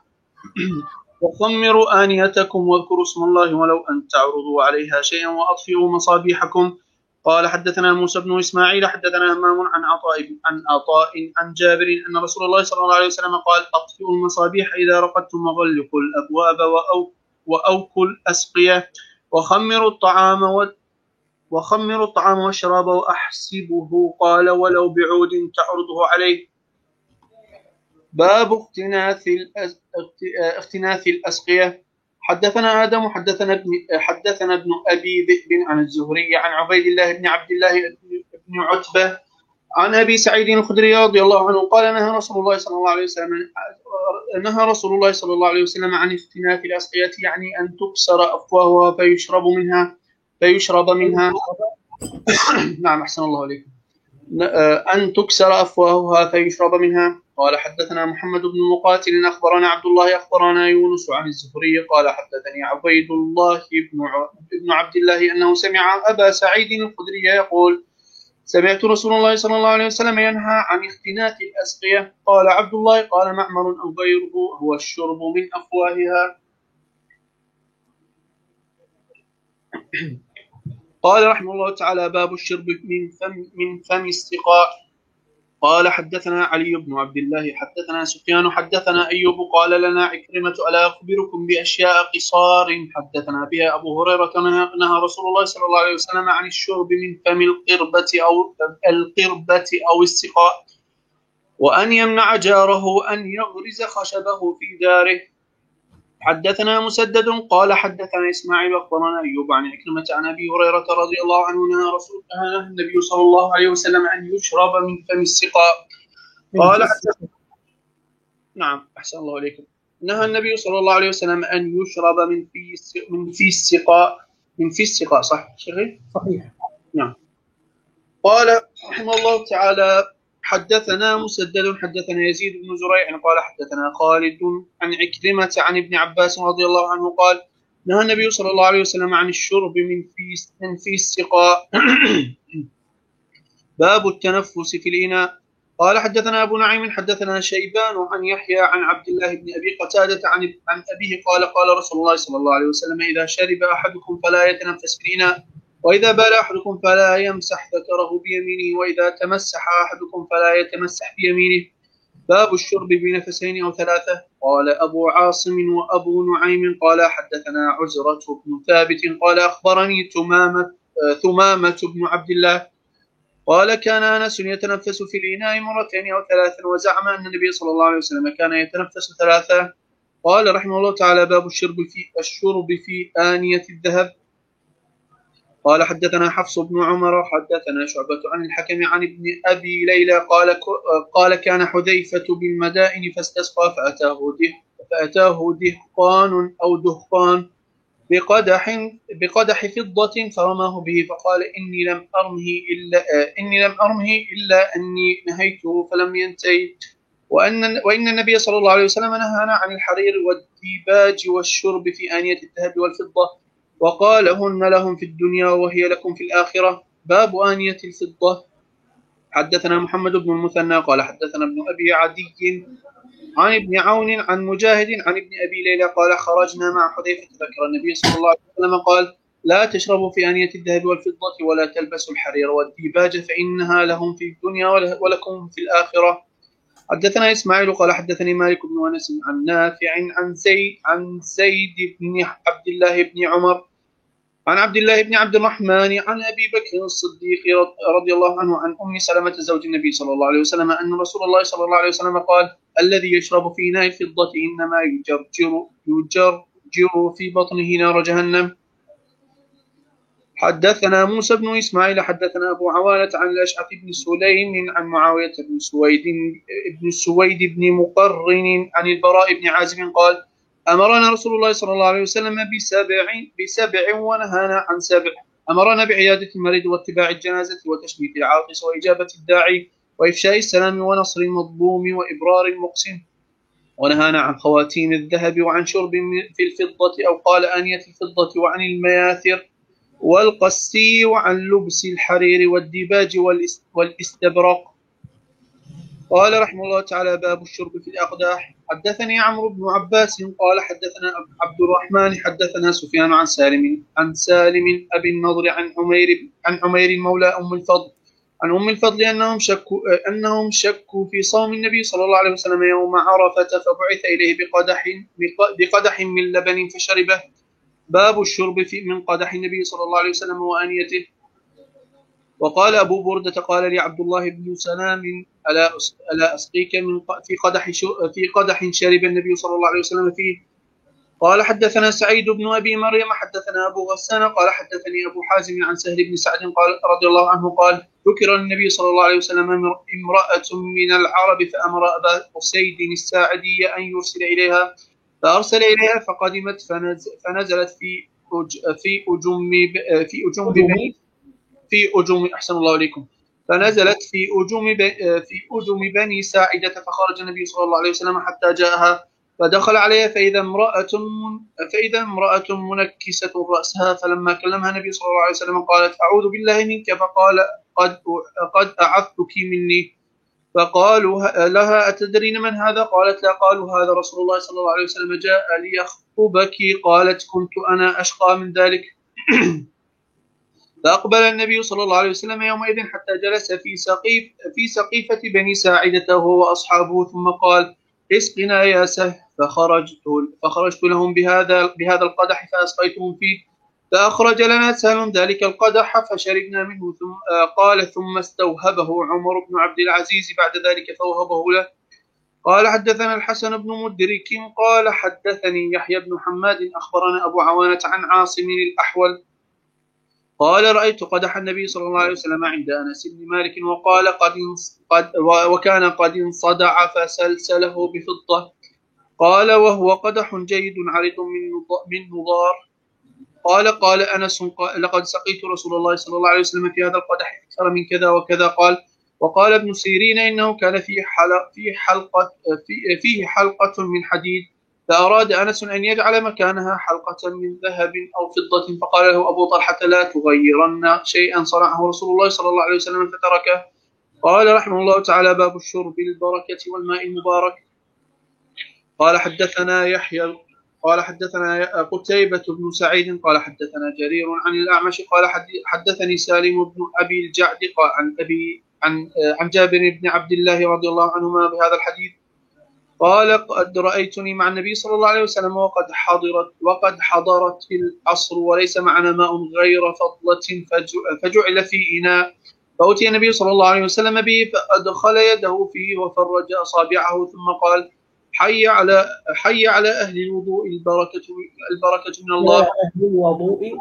وخمروا آنيتكم واذكروا اسم الله ولو أن تعرضوا عليها شيئا وأطفئوا مصابيحكم. قال حدثنا موسى بن إسماعيل حدثنا همام عن عطاء عن عطاء عن جابر أن رسول الله صلى الله عليه وسلم قال أطفئوا المصابيح إذا رقدتم وغلقوا الأبواب وأوكوا الأسقية وخمروا الطعام و وخمروا الطعام والشراب وأحسبه قال ولو بعود تعرضه عليه. باب اختناث اختناث الأسقية. حدثنا آدم حدثنا ابن حدثنا ابن أبي ذئب عن الزهري عن عبيد الله بن عبد الله بن عتبة عن أبي سعيد الخدري رضي الله عنه قال نهى رسول الله صلى الله عليه وسلم نهى رسول الله صلى الله عليه وسلم عن اختناث الأسقية، يعني أن تكسر أفواهها فيشرب منها فيشرب منها نعم أحسن الله عليكم. أن تكسر أفواهها فيشرب منها. قال حدثنا محمد بن مقاتل أخبرنا عبد الله أخبرنا يونس عن الزهري قال حدثني عبيد الله بن عبد الله أنه سمع أبا سعيد الخدري يقول سمعت رسول الله صلى الله عليه وسلم ينهى عن اختناث الأسقية. قال عبد الله قال معمر أو غيره هو الشرب من أفواهها. قال رحمه الله تعالى باب الشرب من فم من فم السقاء. قال حدثنا علي بن عبد الله حدثنا سفيان حدثنا أيوب قال لنا عكرمة ألا أخبركم بأشياء قصار حدثنا بها أبو هريرة نهى رسول الله صلى الله عليه وسلم عن الشرب من فم القربة أو القربة أو السقاء، وأن يمنع جاره أن يغرز خشبه في داره. حدثنا مسدد قال حدثنا إسماعيل أخبرنا أيوب عن عكرمة عن أبي هريرة رضي الله عنه نهى رسول الله النبي صلى الله عليه وسلم أن يشرب من فم السقاء. قال حدثنا نعم أحسن الله عليكم. نهى النبي صلى الله عليه وسلم أن يشرب من في من في السقاء من في السقاء صح شيخي؟ صحيح. نعم. قال رحمه الله تعالى حدثنا مسدد حدثنا يزيد بن زريع قال حدثنا خالد عن عكرمة عن ابن عباس رضي الله عنه قال نهى النبي صلى الله عليه وسلم عن الشرب من في من في السقاء. باب التنفس في الإناء. قال حدثنا أبو نعيم حدثنا شيبان عن يحيى عن عبد الله بن أبي قتادة عن عن أبيه قال قال رسول الله صلى الله عليه وسلم إذا شرب أحدكم فلا يتنفس في الإناء، وإذا بال أحدكم فلا يمسح ذكره بيمينه، وإذا تمسح أحدكم فلا يتمسح بيمينه. باب الشرب بنفسين أو ثلاثة. قال أبو عاصم وأبو نعيم قال حدثنا عزرة بن ثابت قال أخبرني ثمامة ثمامة بن عبد الله قال كان أنس يتنفس في الإناء مرتين أو ثلاثا، وزعم أن النبي صلى الله عليه وسلم كان يتنفس ثلاثا. قال رحمه الله تعالى باب الشرب في الشرب في آنية الذهب. قال حدثنا حفص بن عمر حدثنا شعبة عن الحكم عن ابن أبي ليلى قال قال كان حذيفة بالمدائن فاستسقى فأتاه ده فأتاه دهقان أو دهقان بقدح بقدح فضة فرماه به فقال إني لم أرمه إلا إني لم أرمه إلا أني نهيته فلم ينتهي، وأن وإن النبي صلى الله عليه وسلم نهانا عن الحرير والديباج والشرب في آنية الذهب والفضة، وقال هن لهم في الدنيا وهي لكم في الآخرة. باب آنية الفضة. حدثنا محمد بن المثنى قال حدثنا ابن أبي عدي عن ابن عون عن مجاهد عن ابن أبي ليلى قال خرجنا مع حذيفة ذكر النبي صلى الله عليه وسلم قال لا تشربوا في آنية الذهب والفضة ولا تلبسوا الحرير والديباج فإنها لهم في الدنيا ولكم في الآخرة. حدثنا إسماعيل قال حدثني مالك بن أنس عن نافع عن زيد عن زيد بن عبد الله بن عمر عن عبد الله بن عبد الرحمن عن أبي بكر الصديق رضي الله عنه عن أم سلمة زوج النبي صلى الله عليه وسلم أن رسول الله صلى الله عليه وسلم قال الذي يشرب في إناء الفضة إنما يجرجر يجرجر في بطنه نار جهنم. حدثنا موسى بن إسماعيل حدثنا أبو عوانة عن الأشعث بن سليم عن معاوية بن سويد بن سويد بن مقرن عن البراء بن عازب قال أمرنا رسول الله صلى الله عليه وسلم بسبع بسبع ونهانا عن سبع. أمرنا بعيادة المريض واتباع الجنازة وتشميت العاطس وإجابة الداعي وإفشاء السلام ونصر المظلوم وإبرار المقسم، ونهانا عن خواتيم الذهب وعن شرب في الفضة أو قال آنية الفضة وعن المياثر والقسي وعن لبس الحرير والديباج والاستبرق. قال رحمه الله تعالى باب الشرب في الأقداح. حدثني عمرو بن عباس قال حدثنا عبد الرحمن حدثنا سفيان عن سالم عن سالم أبي النضر عن عمير عن عمير مولى أم الفضل عن أم الفضل أنهم شكوا أنهم شكوا في صوم النبي صلى الله عليه وسلم يوم عرفة فبعث إليه بقدح بقدح من لبن فشربه. باب الشرب في من قدح النبي صلى الله عليه وسلم وآنيته. وقال أبو بردة قال لي عبد الله بن سلام ألا ألا أسقيك من في قدح في قدح شرب النبي صلى الله عليه وسلم فيه؟ قال حدثنا سعيد بن أبي مريم حدثنا أبو غسان قال حدثني أبو حازم عن سهل بن سعد قال رضي الله عنه قال ذكر النبي صلى الله عليه وسلم امرأة من العرب فأمر أبا أسيد الساعدي أن يرسل إليها فأرسل إليها فقدمت فنزلت في في أجم في أجم بني في أجم أحسن الله عليكم فنزلت في أجم في أجم بني ساعدة فخرج النبي صلى الله عليه وسلم حتى جاءها فدخل عليها فإذا امرأة فإذا امرأة منكسة رأسها فلما كلمها النبي صلى الله عليه وسلم قالت أعوذ بالله منك فقال قد قد أعذتك مني فقالوا لها أتدرين من هذا؟ قالت لا. قالوا هذا رسول الله صلى الله عليه وسلم جاء ليخطبك. قالت كنت أنا أشقى من ذلك. فأقبل النبي صلى الله عليه وسلم يومئذ حتى جلس في سقيف في سقيفة بني ساعدة هو وأصحابه ثم قال اسقنا يا سهل فخرجت فخرجت لهم بهذا بهذا القدح فأسقيتهم فيه فأخرج لنا سهل ذلك القدح فشربنا منه ثم قال ثم استوهبه عمر بن عبد العزيز بعد ذلك فوهبه له. قال حدثنا الحسن بن مدرك قال حدثني يحيى بن حماد أخبرنا أبو عوانة عن عاصم الأحول قال رأيت قدح النبي صلى الله عليه وسلم عند أنس بن مالك وقال قد قد وكان قد انصدع فسلسله بفضة قال وهو قدح جيد عريض من من نضار. قال قال أنس لقد سقيت رسول الله صلى الله عليه وسلم في هذا القدح أكثر من كذا وكذا. قال وقال ابن سيرين إنه كان في حلقة في حلقة في فيه حلقة من حديد فأراد أنس أن يجعل مكانها حلقة من ذهب أو فضة فقال له أبو طلحة لا تغيرن شيئا صنعه رسول الله صلى الله عليه وسلم فتركه. قال رحمه الله تعالى باب الشرب البركة والماء المبارك. قال حدثنا يحيى قال حدثنا قتيبة بن سعيد قال حدثنا جرير عن الأعمش قال حدثني سالم بن أبي الجعد قال عن أبي عن عن جابر بن عبد الله رضي الله عنهما بهذا الحديث قال قد رأيتني مع النبي صلى الله عليه وسلم وقد حضرت وقد حضرت في العصر وليس معنا ماء غير فضلة فجعل في إناء فأتي النبي صلى الله عليه وسلم به فأدخل يده فيه وفرج أصابعه ثم قال حي على حي على أهل الوضوء البركة البركة من الله. أهل الوضوء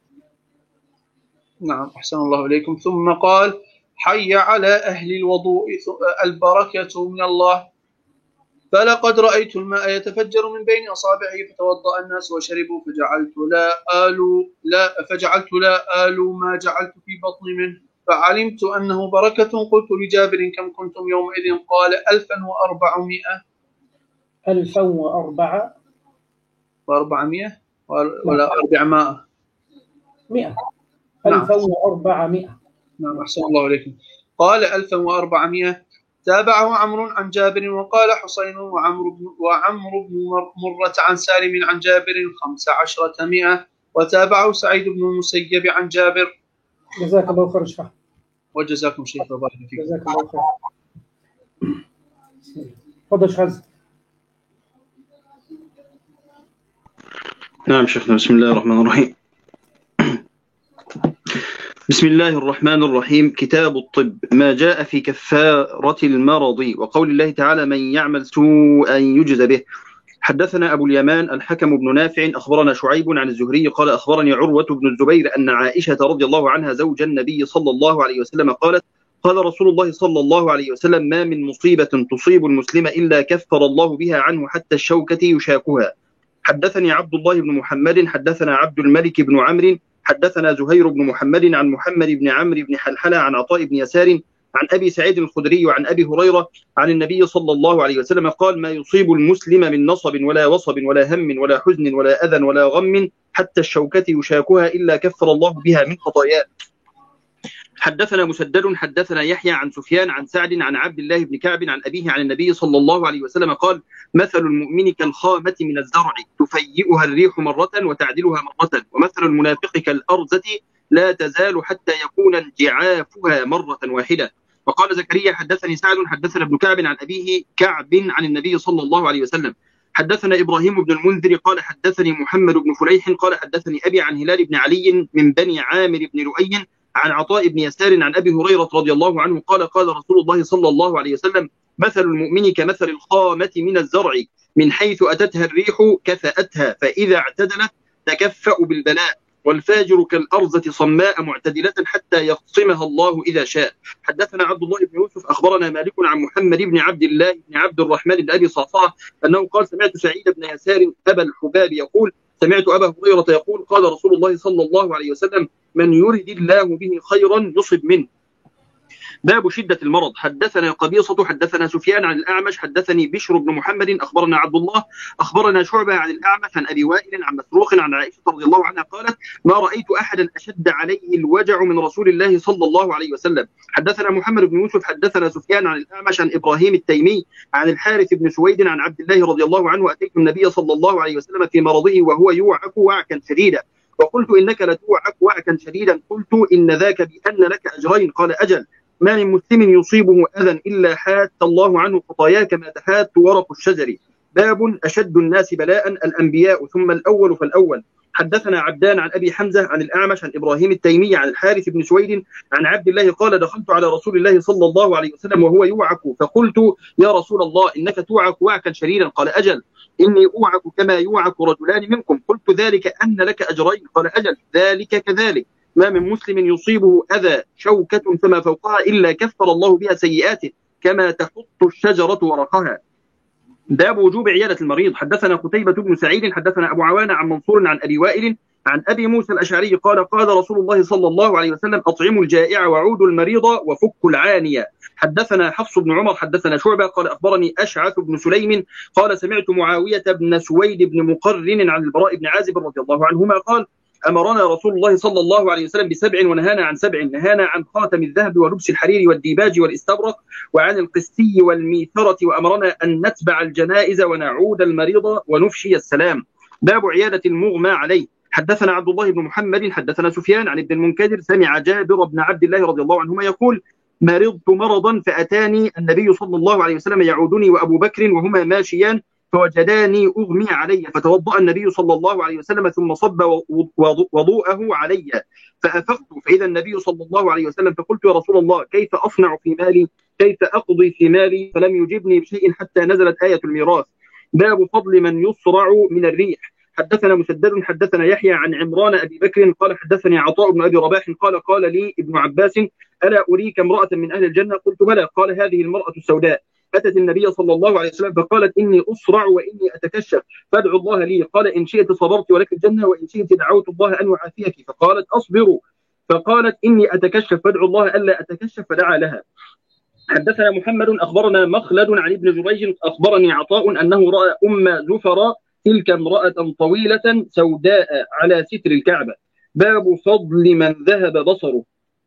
نعم أحسن الله إليكم. ثم قال حي على أهل الوضوء البركة من الله. فلقد رأيت الماء يتفجر من بين أصابعه فتوضأ الناس وشربوا فجعلت لا آل لا فجعلت لا آل ما جعلت في بطني منه فعلمت أنه بركة. قلت لجابر كم كنتم يومئذ؟ قال ألفا وأربعمائة. ألفا وأربعة وأربعمائة ولا أربعمائة؟ مئة. ألفا وأربعمائة. نعم أحسن الله عليكم. قال ألفا وأربعمائة. تابعه عمرو عن جابر وقال حسين وعمرو بن وعمرو بن مرة عن سالم عن جابر خمس عشرة مئة. وتابعه سعيد بن المسيب عن جابر. جزاك الله خير شيخ. وجزاكم شيخ وبارك فيكم. جزاك الله خير. تفضل شيخ. نعم شيخنا. بسم الله الرحمن الرحيم. بسم الله الرحمن الرحيم. كتاب الطب. ما جاء في كفارة المرض وقول الله تعالى من يعمل سوءا يجز به. حدثنا أبو اليمان الحكم بن نافع أخبرنا شعيب عن الزهري قال أخبرني عروة بن الزبير أن عائشة رضي الله عنها زوج النبي صلى الله عليه وسلم قالت قال رسول الله صلى الله عليه وسلم ما من مصيبة تصيب المسلم إلا كفر الله بها عنه حتى الشوكة يشاكها. حدثني عبد الله بن محمد حدثنا عبد الملك بن عمرو حدثنا زهير بن محمد عن محمد بن عمرو بن حلحلة عن عطاء بن يسار عن أبي سعيد الخدري وعن أبي هريرة عن النبي صلى الله عليه وسلم قال ما يصيب المسلم من نصب ولا وصب ولا هم ولا حزن ولا أذى ولا غم حتى الشوكة يشاكها إلا كفر الله بها من خطاياه. حدثنا مسدد حدثنا يحيى عن سفيان عن سعد عن عبد الله بن كعب عن أبيه عن النبي صلى الله عليه وسلم قال مثل المؤمن كالخامة من الزرع تفيئها الريح مرة وتعدلها مرة ومثل المنافق كالأرزة لا تزال حتى يكون انجعافها مرة واحدة. وقال زكريا حدثني سعد حدثنا ابن كعب عن أبيه كعب عن النبي صلى الله عليه وسلم. حدثنا إبراهيم بن المنذر قال حدثني محمد بن فليح قال حدثني أبي عن هلال بن علي من بني عامر بن لؤي عن عطاء بن يسار عن أبي هريرة رضي الله عنه قال قال رسول الله صلى الله عليه وسلم مثل المؤمن كمثل الخامة من الزرع من حيث أتتها الريح كفأتها، فإذا اعتدلت تكفأ بالبلاء، والفاجر كالأرزة صماء معتدلة حتى يقسمها الله إذا شاء. حدثنا عبد الله بن يوسف أخبرنا مالك عن محمد بن عبد الله بن عبد الرحمن بن أبي صعصعة أنه قال سمعت سعيد بن يسار أبا الحباب يقول سمعت أبا هريرة يقول قال رسول الله صلى الله عليه وسلم من يرد الله به خيرا يصب منه. باب شدة المرض. حدثنا قبيصة حدثنا سفيان عن الأعمش حدثني بشر بن محمد أخبرنا عبد الله أخبرنا شعبة عن الأعمش عن أبي وائل عن مسروق عن عائشة رضي الله عنها قالت ما رأيت أحدا أشد عليه الوجع من رسول الله صلى الله عليه وسلم. حدثنا محمد بن يوسف حدثنا سفيان عن الأعمش عن إبراهيم التيمي عن الحارث بن سويد عن عبد الله رضي الله عنه أتيت النبي صلى الله عليه وسلم في مرضه وهو يوعك وعكا شديدا وقلت إنك لتوعك وعكا شديدا قلت إن ذاك بأن لك أجرين قال أجل ما من مسلم يصيبه أذى إلا حات الله عنه خطاياه كما تحات ورق الشجر. باب أشد الناس بلاء الأنبياء ثم الأول فالأول. حدثنا عبدان عن أبي حمزة عن الأعمش عن إبراهيم التيمي عن الحارث بن سويد عن عبد الله قال دخلت على رسول الله صلى الله عليه وسلم وهو يوعك فقلت يا رسول الله إنك توعك وعكا شديدا قال أجل إني أوعك كما يوعك رجلان منكم قلت ذلك أن لك أجرين قال أجل ذلك كذلك ما من مسلم يصيبه أذى شوكة فما فوقها إلا كفر الله بها سيئاته كما تحط الشجرة ورقها. باب وجوب عيادة المريض. حدثنا قتيبة بن سعيد حدثنا أبو عوانة عن منصور عن أبي وائل عن أبي موسى الأشعري قال قال رسول الله صلى الله عليه وسلم أطعموا الجائع وعودوا المريض وفكوا العانية. حدثنا حفص بن عمر حدثنا شعبة قال أخبرني أشعث بن سليم قال سمعت معاوية بن سويد بن مقرن عن البراء بن عازب رضي الله عنهما قال أمرنا رسول الله صلى الله عليه وسلم بسبع ونهانا عن سبع نهانا عن خاتم الذهب ولبس الحرير والديباج والاستبرق وعن القسي والميثرة وأمرنا أن نتبع الجنائز ونعود المريض ونفشي السلام. باب عيادة المغمى عليه. حدثنا عبد الله بن محمد حدثنا سفيان عن ابن المنكدر سمع جابر بن عبد الله رضي الله عنهما يقول مرضت مرضا فأتاني النبي صلى الله عليه وسلم يعودني وأبو بكر وهما ماشيان فوجداني أغمي علي فتوضأ النبي صلى الله عليه وسلم ثم صب وضوءه علي فأفقت فإذا النبي صلى الله عليه وسلم فقلت يا رسول الله كيف أصنع في مالي كيف أقضي في مالي فلم يجبني بشيء حتى نزلت آية الميراث. باب فضل من يصرع من الريح. حدثنا مسدد حدثنا يحيى عن عمران أبي بكر قال حدثني عطاء بن أبي رباح قال قال لي ابن عباس ألا أريك امرأة من أهل الجنة قلت بلى قال هذه المرأة السوداء أتت النبي صلى الله عليه وسلم فقالت إني أصرع وإني أتكشف فادعو الله لي قال إن شئت صبرت ولك الجنة وإن شئت دعوت الله أن يعافيك فقالت أصبر فقالت إني أتكشف فادعو الله ألا أتكشف فدعا لها. حدثنا محمد أخبرنا مخلد عن ابن جريج أخبرني عطاء أنه رأى أم زفر تلك امرأة طويلة سوداء على ستر الكعبة. باب فضل من ذهب بصره.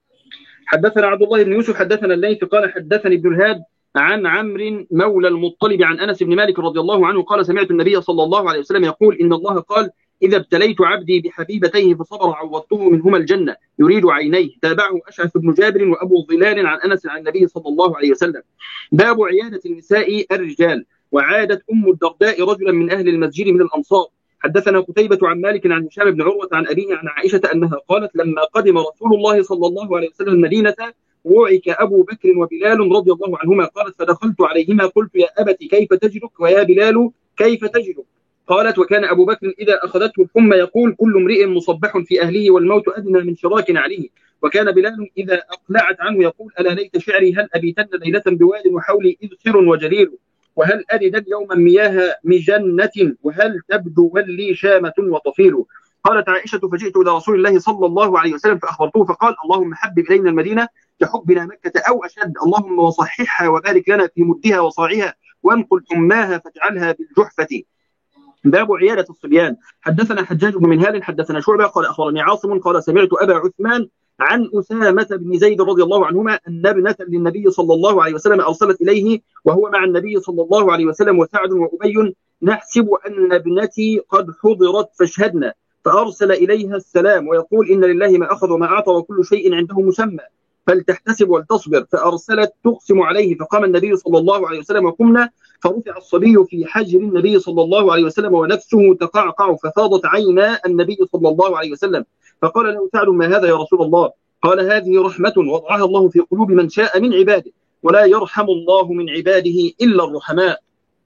حدثنا عبد الله بن يوسف حدثنا الليث قال حدثني ابن الهاد عن عمرو مولى المطلب عن أنس بن مالك رضي الله عنه قال سمعت النبي صلى الله عليه وسلم يقول إن الله قال إذا ابتليت عبدي بحبيبتيه فصبر عوضته منهما الجنة يريد عينيه. تابعه أشعث بن جابر وأبو ظلال عن أنس عن النبي صلى الله عليه وسلم. باب عيادة النساء الرجال. وعادت أم الدرداء رجلا من أهل المسجد من الأنصار. حدثنا قتيبة عن مالك عن هشام بن عروة عن أبيه عن عائشة أنها قالت لما قدم رسول الله صلى الله عليه وسلم المدينة وعك أبو بكر وبلال رضي الله عنهما قالت فدخلت عليهما قلت يا أبت كيف تجدك ويا بلال كيف تجدك قالت وكان أبو بكر إذا أخذته الحمى يقول كل امرئ مصبح في أهله والموت أدنى من شراك عليه وكان بلال إذا أقلعت عنه يقول ألا ليت شعري هل أبيتن ليلة بواد وحولي إذخر وجليل وهل أرد يوما مياه مجنة وهل تبدو ولي شامة وطفيل. قالت عائشة فجئت إلى رسول الله صلى الله عليه وسلم فأخبرته فقال اللهم حبب إلينا المدينة كحبنا مكة أو أشد اللهم وصححها وبارك لنا في مدها وصاعها وانقل حماها فاجعلها بالجحفة. باب عيادة الصبيان. حدثنا حجاج بن منهال حدثنا شعبة قال أخبرني عاصم قال سمعت أبا عثمان عن أسامة بن زيد رضي الله عنهما أن ابنة للنبي صلى الله عليه وسلم أرسلت إليه وهو مع النبي صلى الله عليه وسلم وسعد وأبي نحسب أن ابنتي قد حضرت فاشهدنا فأرسل إليها السلام ويقول إن لله ما أخذ وما أعطى وكل شيء عنده مسمى فلتحتسب ولتصبر فأرسلت تقسم عليه فقام النبي صلى الله عليه وسلم وقمنا فرفع الصبي في حجر النبي صلى الله عليه وسلم ونفسه تقعقع ففاضت عينا النبي صلى الله عليه وسلم فقال له سعد ما هذا يا رسول الله قال هذه رحمة وضعها الله في قلوب من شاء من عباده ولا يرحم الله من عباده إلا الرحماء.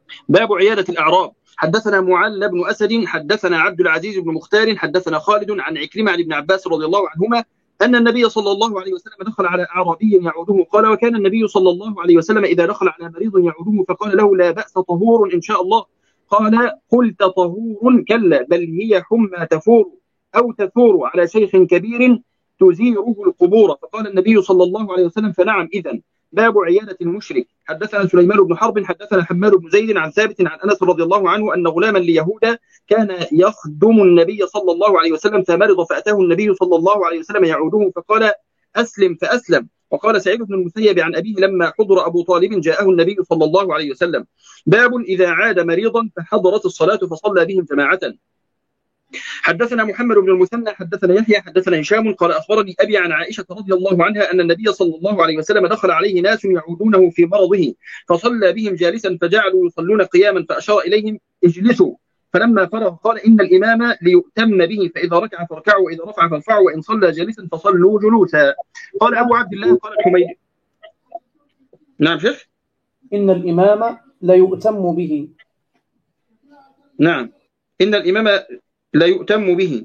باب عيادة الأعراب. حدثنا معل بن أسد حدثنا عبد العزيز بن مختار حدثنا خالد عن عكرمة عن ابن عباس رضي الله عنهما أن النبي صلى الله عليه وسلم دخل على أعرابي يعوده قال: وكان النبي صلى الله عليه وسلم إذا دخل على مريض يعوده فقال له: لا بأس طهور إن شاء الله. قال: قلت طهور؟ كلا، بل هي حمى تفور أو تثور على شيخ كبير تزيره القبور. فقال النبي صلى الله عليه وسلم: فنعم إذن. باب عيادة المشرك. حدثنا سليمان بن حرب حدثنا حماد بن زيد عن ثابت عن أنس رضي الله عنه أن غلاما ليهودا كان يخدم النبي صلى الله عليه وسلم فمرض فأتاه النبي صلى الله عليه وسلم يعوده فقال: أسلم فأسلم. وقال سعيد بن المسيب عن أبيه لما حضر أبو طالب جاءه النبي صلى الله عليه وسلم: باب إذا عاد مريضا فحضرت الصلاة فصلى بهم جماعة. حدثنا محمد بن المثنى حدثنا يحيى حدثنا هشام قال: أخبرني أبي عن عائشة رضي الله عنها أن النبي صلى الله عليه وسلم دخل عليه ناس يعودونه في مرضه فصلى بهم جالسا فجعلوا يصلون قياما فأشار إليهم: اجلسوا. فلما فرغ قال: إن الإمام ليؤتم به، فإذا ركع فاركعوا وإذا رفع فارفعوا وإن صلى جالسا فصلوا جلوسا. قال أبو عبد الله قال الحميدي. نعم شيخ. إن الإمام ليؤتم به. نعم، إن الإمام لا يؤتم به.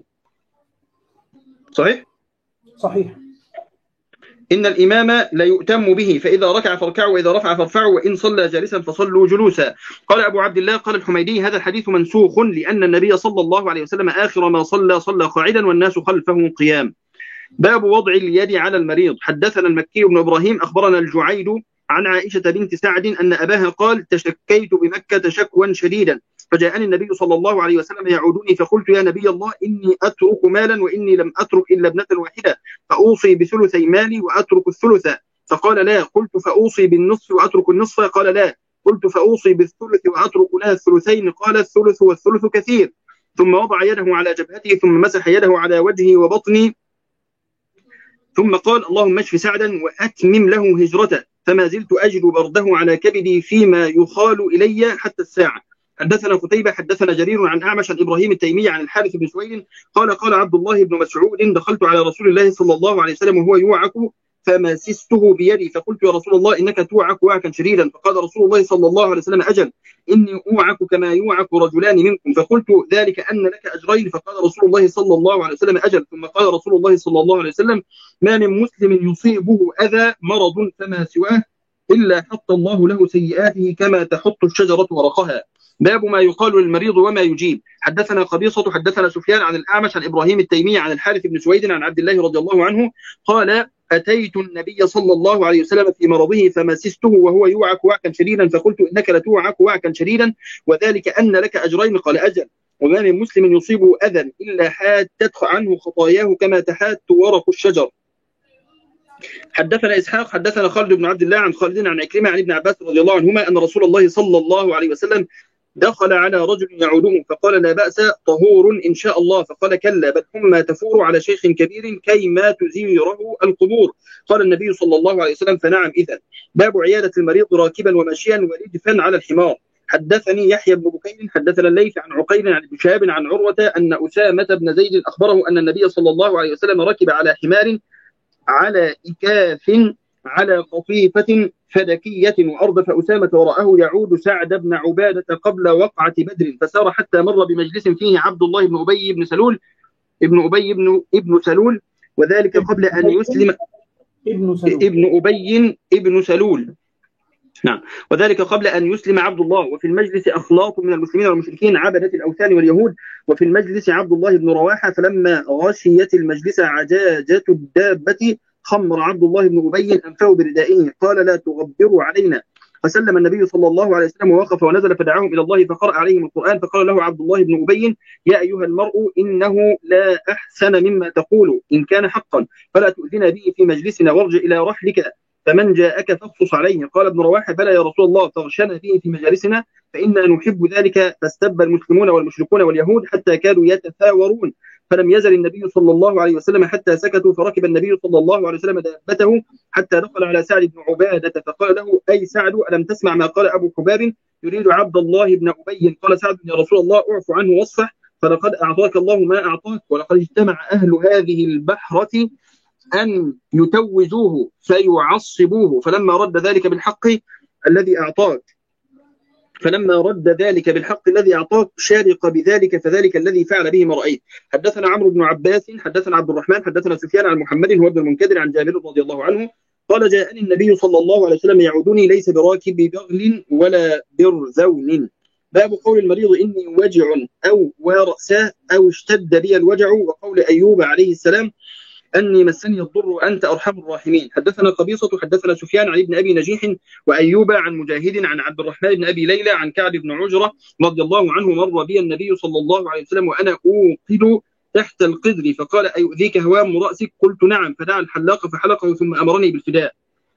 صحيح؟ صحيح. إن الإمام لا يؤتم به، فإذا ركع فاركعوا وإذا رفع فارفعوا وإن صلى جالسا فصلوا جلوسا. قال أبو عبد الله قال الحميدي: هذا الحديث منسوخ لأن النبي صلى الله عليه وسلم آخر ما صلى صلى قاعدا والناس خلفه قيام. باب وضع اليد على المريض. حدثنا المكي بن إبراهيم أخبرنا الجعيد عن عائشة بنت سعد أن أباها قال: تشكيت بمكة شكوا شديدا فجاءني النبي صلى الله عليه وسلم يعودني فقلت: يا نبي الله، إني أترك مالا وإني لم أترك إلا ابنة واحدة فأوصي بثلثي مالي وأترك الثلث. فقال: لا. قلت: فأوصي بالنصف وأترك النصف؟ قال: لا. قلت: فأوصي بالثلث وأترك لها الثلثين؟ قال: الثلث والثلث كثير. ثم وضع يده على جبهته ثم مسح يده على وجهه وبطني ثم قال: اللهم اشف سعدا وأتمم له هجرته، فما زلت أجد برده على كبدي فيما يخال إلي حتى الساعة. حدثنا قتيبة حدثنا جرير عن أعمش عن إبراهيم التيمي عن الحارث بن سويد قال: قال عبد الله بن مسعود: دخلت على رسول الله صلى الله عليه وسلم وهو يوعك فمسسته بيدي فقلت: يا رسول الله، إنك توعك وعكا شديدا. فقال رسول الله صلى الله عليه وسلم: أجل، إني أوعك كما يوعك رجلان منكم. فقلت: ذلك أن لك أجرين. فقال رسول الله صلى الله عليه وسلم: أجل. ثم قال رسول الله صلى الله عليه وسلم: ما من مسلم يصيبه أذى مرض فما سواه إلا حط الله له سيئاته كما تحط الشجرة ورقها. باب ما يقال للمريض وما يجيب. حدثنا قبيصة حدثنا سفيان عن الأعمش عن إبراهيم التيمي عن الحارث بن سويد عن عبد الله رضي الله عنه قال: أتيت النبي صلى الله عليه وسلم في مرضه فمسسته وهو يوعك وعكا شديدا فقلت: إنك لتوعك وعكا شديدا وذلك أن لك أجرين. قال: أجل. وما من مسلم يصيبه أذى إلا حاتت عنه خطاياه كما تحات ورق الشجر. حدثنا إسحاق حدثنا خالد بن عبد الله عن خالد عن عكرمة عن ابن عباس رضي الله عنهما أن رسول الله صلى الله عليه وسلم دخل على رجل يعوده فقال: لا بأس طهور إن شاء الله. فقال: كلا، بل حمى تفور على شيخ كبير كيما تزيره القبور. قال النبي صلى الله عليه وسلم: فنعم إذن. باب عيادة المريض راكبا وماشيا ولدفا على الحمار. حدثني يحيى بن بكير حدثنا الليث عن عقيل عن ابن شهاب عن عروة أن أسامة بن زيد أخبره أن النبي صلى الله عليه وسلم ركب على حمار على إكاف على قطيفة فدكية وأردف أسامة وراءه يعود سعد بن عبادة قبل وقعة بدر فسار حتى مر بمجلس فيه عبد الله بن أبي بن سلول ابن أبي بن ابن سلول وذلك قبل أن يسلم ابن سلول ابن أبي ابن سلول نعم وذلك قبل أن يسلم عبد الله. وفي المجلس أخلاط من المسلمين والمشركين عبدة الأوثان واليهود. وفي المجلس عبد الله بن رواحة فلما غشيت المجلس عجاجة الدابة خمر عبد الله بن أبي أنفه بردائه قال: لا تغبروا علينا. فسلم النبي صلى الله عليه وسلم ووقف ونزل فدعاهم إلى الله فقرأ عليهم القرآن فقال له عبد الله بن أبي: يا أيها المرء إنه لا أحسن مما تقول إن كان حقا فلا تؤذنا به في مجلسنا وارجع إلى رحلك فمن جاءك فاقصص عليه. قال ابن رواحة: بلى يا رسول الله، فاغشنا به في مجالسنا فإنا نحب ذلك. فاستب المسلمون والمشركون واليهود حتى كادوا يتثاورون فلم يزل النبي صلى الله عليه وسلم حتى سكتوا. فركب النبي صلى الله عليه وسلم دابته حتى دخل على سعد بن عبادة فقال له: أي سعد، ألم تسمع ما قال أبو حباب يريد عبد الله بن أبي؟ قال سعد: يا رسول الله، أعف عنه واصفح فلقد أعطاك الله ما أعطاك ولقد اجتمع أهل هذه البحرة أن يتوجوه فيعصبوه فلما رد ذلك بالحق الذي أعطاك فلما رد ذلك بالحق الذي أعطاك شارق بذلك فذلك الذي فعل به ما رأيت. حدثنا عمرو بن عباس حدثنا عبد الرحمن حدثنا سفيان عن محمد هو ابن المنكدر عن جابر رضي الله عنه قال جاءني النبي صلى الله عليه وسلم يعودني ليس براكب بغل ولا برذون. باب قول المريض إني وجع أو ورأساه أو اشتد بي الوجع، وقول أيوب عليه السلام أني مسني الضر وأنت أرحم الراحمين. حدثنا قبيصة حدثنا سفيان عن ابن أبي نجيح وأيوب عن مجاهد عن عبد الرحمن بن أبي ليلى عن كعب بن عجرة رضي الله عنه مر بي النبي صلى الله عليه وسلم وأنا أوقد تحت القدر فقال أيؤذيك هوام رأسك؟ قلت نعم، فدعا الحلاق فحلقه ثم أمرني بالفداء.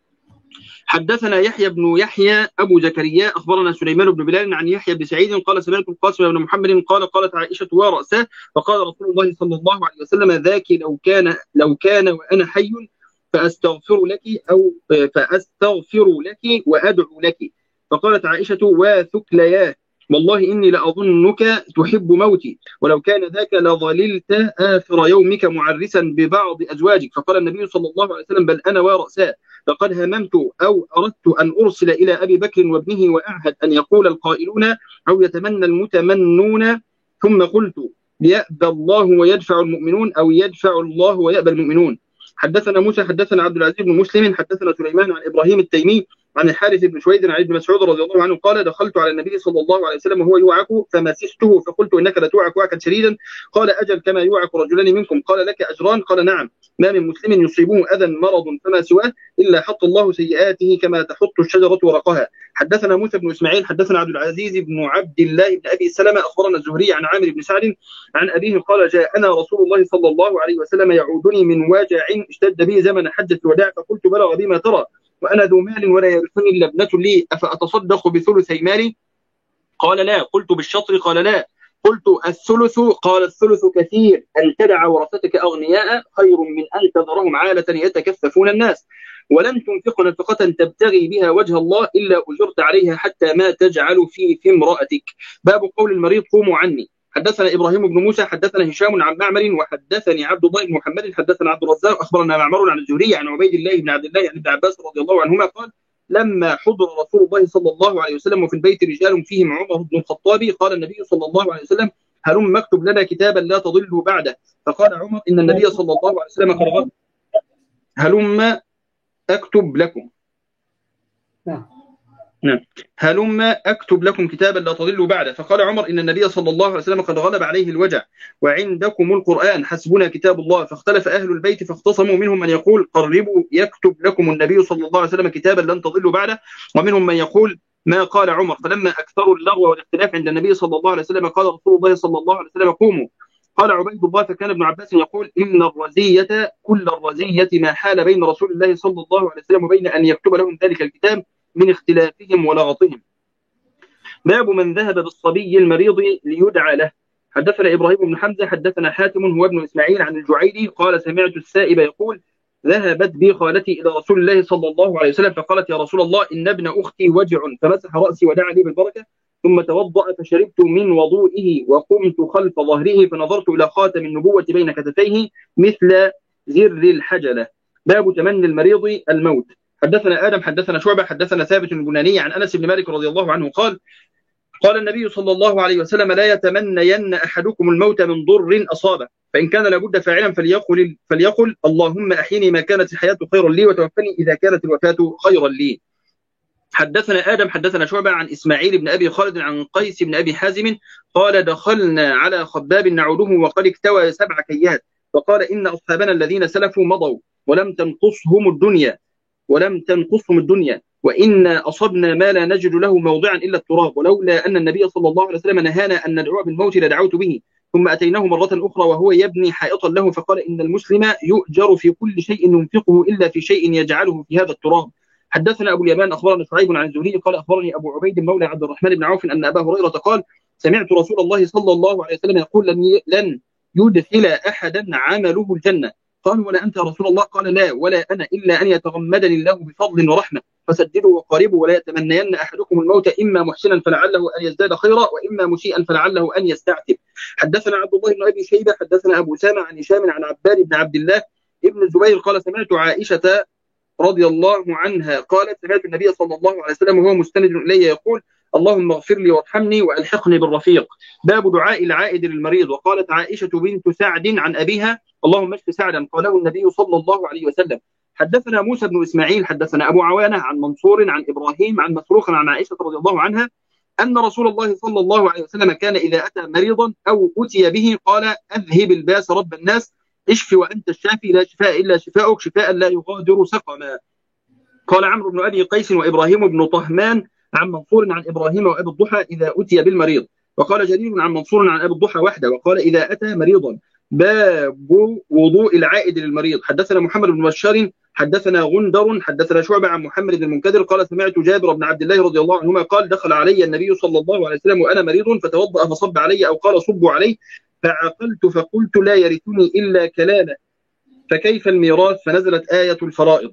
حدثنا يحيى بن يحيى أبو زكريا أخبرنا سليمان بن بلال عن يحيى بن سعيد قال سمعت القاسم بن محمد قال قالت عائشة ورأسه فقال رسول الله صلى الله عليه وسلم ذاك لو كان لو كان وأنا حي فأستغفر لك أو فأستغفر لك وأدعو لك. فقالت عائشة وثكلياه والله إني لأظنك تحب موتي ولو كان ذاك لظللت آخر يومك معرسا ببعض أزواجك. فقال النبي صلى الله عليه وسلم بل أنا ورأساه لقد هممت أو أردت أن أرسل إلى أبي بكر وابنه وأعهد أن يقول القائلون أو يتمنى المتمنون ثم قلت يأبى الله ويدفع المؤمنون أو يدفع الله ويأبى المؤمنون. حدثنا موسى حدثنا عبد العزيز بن مسلم حدثنا سليمان عن إبراهيم التيمي عن الحارث بن شويد عن ابن مسعود رضي الله عنه قال دخلت على النبي صلى الله عليه وسلم وهو يوعك فمسسته فقلت إنك لتوعك وعكا شديدا قال أجل كما يوعك رجلان منكم قال لك أجران قال نعم ما من مسلم يصيبه أذى مرض فما سواه إلا حط الله سيئاته كما تحط الشجرة ورقها. حدثنا موسى بن إسماعيل حدثنا عبد العزيز بن عبد الله بن أبي سلمة أخبرنا الزهري عن عامر بن سعد عن أبيه قال جاءنا رسول الله صلى الله عليه وسلم يعودني من واجع اشتد بي زمن حجة الوداع فقلت بلغ بما ترى وأنا ذو مال ولا يرثني إلا ابنة لي أفأتصدق بثلثي مالي؟ قال لا. قلت بالشطر؟ قال لا. قلت الثلث؟ قال الثلث كثير أن تدع ورثتك أغنياء خير من أن تذرهم عالة يتكففون الناس ولن تنفق نفقة تبتغي بها وجه الله إلا أجرت عليها حتى ما تجعل في في امرأتك. باب قول المريض قوموا عني. حدثنا إبراهيم بن موسى حدثنا هشام عن معمر وحدثني عبد الله بن محمد حدثنا عبد الرزاق أخبرنا معمر عن الزهري عن عبيد الله بن عبد الله عن ابن عباس رضي الله عنهما قال لما حضر رسول الله صلى الله عليه وسلم وفي البيت رجال فيهم عمر بن الخطاب قال النبي صلى الله عليه وسلم هلم اكتب لنا كتابا لا تضلوا بعده. فقال عمر إن النبي صلى الله عليه وسلم قال هلم أكتب لكم نعم نعم هلم أكتب لكم كتابا لا تضلوا بعده. فقال عمر إن النبي صلى الله عليه وسلم قد غلب عليه الوجع وعندكم القرآن حسبنا كتاب الله. فاختلف أهل البيت فاختصموا منهم من يقول قربوا يكتب لكم النبي صلى الله عليه وسلم كتابا لن تضلوا بعده ومنهم من يقول ما قال عمر. فلما أكثروا اللغو والاختلاف عند النبي صلى الله عليه وسلم قال رسول الله صلى الله عليه وسلم قوموا. قال عبيد الله فكان ابن عباس يقول إن الرزية كل الرزية ما حال بين رسول الله صلى الله عليه وسلم وبين أن يكتب لهم ذلك الكتاب من اختلافهم ولغطهم. باب من ذهب بالصبي المريض ليدعى له. حدثنا إبراهيم بن حمزة حدثنا حاتم هو ابن إسماعيل عن الجعيدي قال سمعت السائب يقول ذهبت بي خالتي إلى رسول الله صلى الله عليه وسلم فقالت يا رسول الله إن ابن أختي وجع فمسح رأسي ودعا لي بالبركة ثم توضأ فشربت من وضوئه وقمت خلف ظهره فنظرت إلى خاتم النبوة بين كتفيه مثل زر الحجلة. باب تمني المريض الموت. حدثنا آدم حدثنا شعبة حدثنا ثابت البناني عن أنس بن مالك رضي الله عنه قال قال النبي صلى الله عليه وسلم لا يتمنين أحدكم الموت من ضر أصابه فإن كان لابد فاعلا فليقل, فليقل اللهم أحيني ما كانت الحياة خيرا لي وتوفني إذا كانت الوفاة خيرا لي. حدثنا آدم حدثنا شعبة عن إسماعيل بن أبي خالد عن قيس بن أبي حازم قال دخلنا على خباب نعوده وقد اكتوى سبع كيات فقال إن أصحابنا الذين سلفوا مضوا ولم تنقصهم الدنيا ولم تنقصهم الدنيا وإن أصبنا ما لا نجد له موضعا إلا التراب ولولا أن النبي صلى الله عليه وسلم نهانا أن ندعو بالموت لدعوت به. ثم أتيناه مرة أخرى وهو يبني حائطا له فقال إن المسلم يؤجر في كل شيء ينفقه إلا في شيء يجعله في هذا التراب. حدثنا أبو اليمان أخبرنا شعيب عن الزهري قال أخبرني أبو عبيد مولى عبد الرحمن بن عوف أن أبا هريرة قال سمعت رسول الله صلى الله عليه وسلم يقول لن يدخل أحدا عمله الجنة. قالوا ولا أنت يا رسول الله؟ قال لا ولا أنا إلا أن يتغمدني الله بفضل ورحمة فسددوا وقاربوا ولا يتمنين أحدكم الموت إما محسنا فلعله أن يزداد خيرا وإما مسيئا فلعله أن يستعتب. حدثنا عبد الله بن أبي شيبة حدثنا أبو سامة عن هشام عن عباد بن عبد الله ابن الزبير قال سمعت عائشة رضي الله عنها قالت سمعت النبي صلى الله عليه وسلم وهو مستند إلي يقول اللهم اغفر لي وارحمني وألحقني بالرفيق. باب دعاء العائد للمريض. وقالت عائشة بنت سعد عن أبيها اللهم اشف سعدا، قاله النبي صلى الله عليه وسلم. حدثنا موسى بن إسماعيل حدثنا أبو عوانة عن منصور عن إبراهيم عن مسروق عن عائشة رضي الله عنها أن رسول الله صلى الله عليه وسلم كان إذا أتى مريضا أو أتي به قال أذهب الباس رب الناس اشف وأنت الشافي لا شفاء إلا شفاؤك شفاء لا يغادر سقما. قال عمرو بن أبي قيس وإبراهيم بن طهمان عن منصور عن إبراهيم وأبي الضحى إذا أتي بالمريض. وقال جرير عن منصور عن أبي الضحى وحده وقال إذا أتى مريضا. باب وضوء العائد للمريض. حدثنا محمد بن بشار حدثنا غندر حدثنا شعبة عن محمد بن المنكدر قال سمعت جابر بن عبد الله رضي الله عنهما قال دخل علي النبي صلى الله عليه وسلم وأنا مريض فتوضأ فصب علي أو قال صبوا عليه فعقلت فقلت لا يرثني إلا كلالة فكيف الميراث فنزلت آية الفرائض.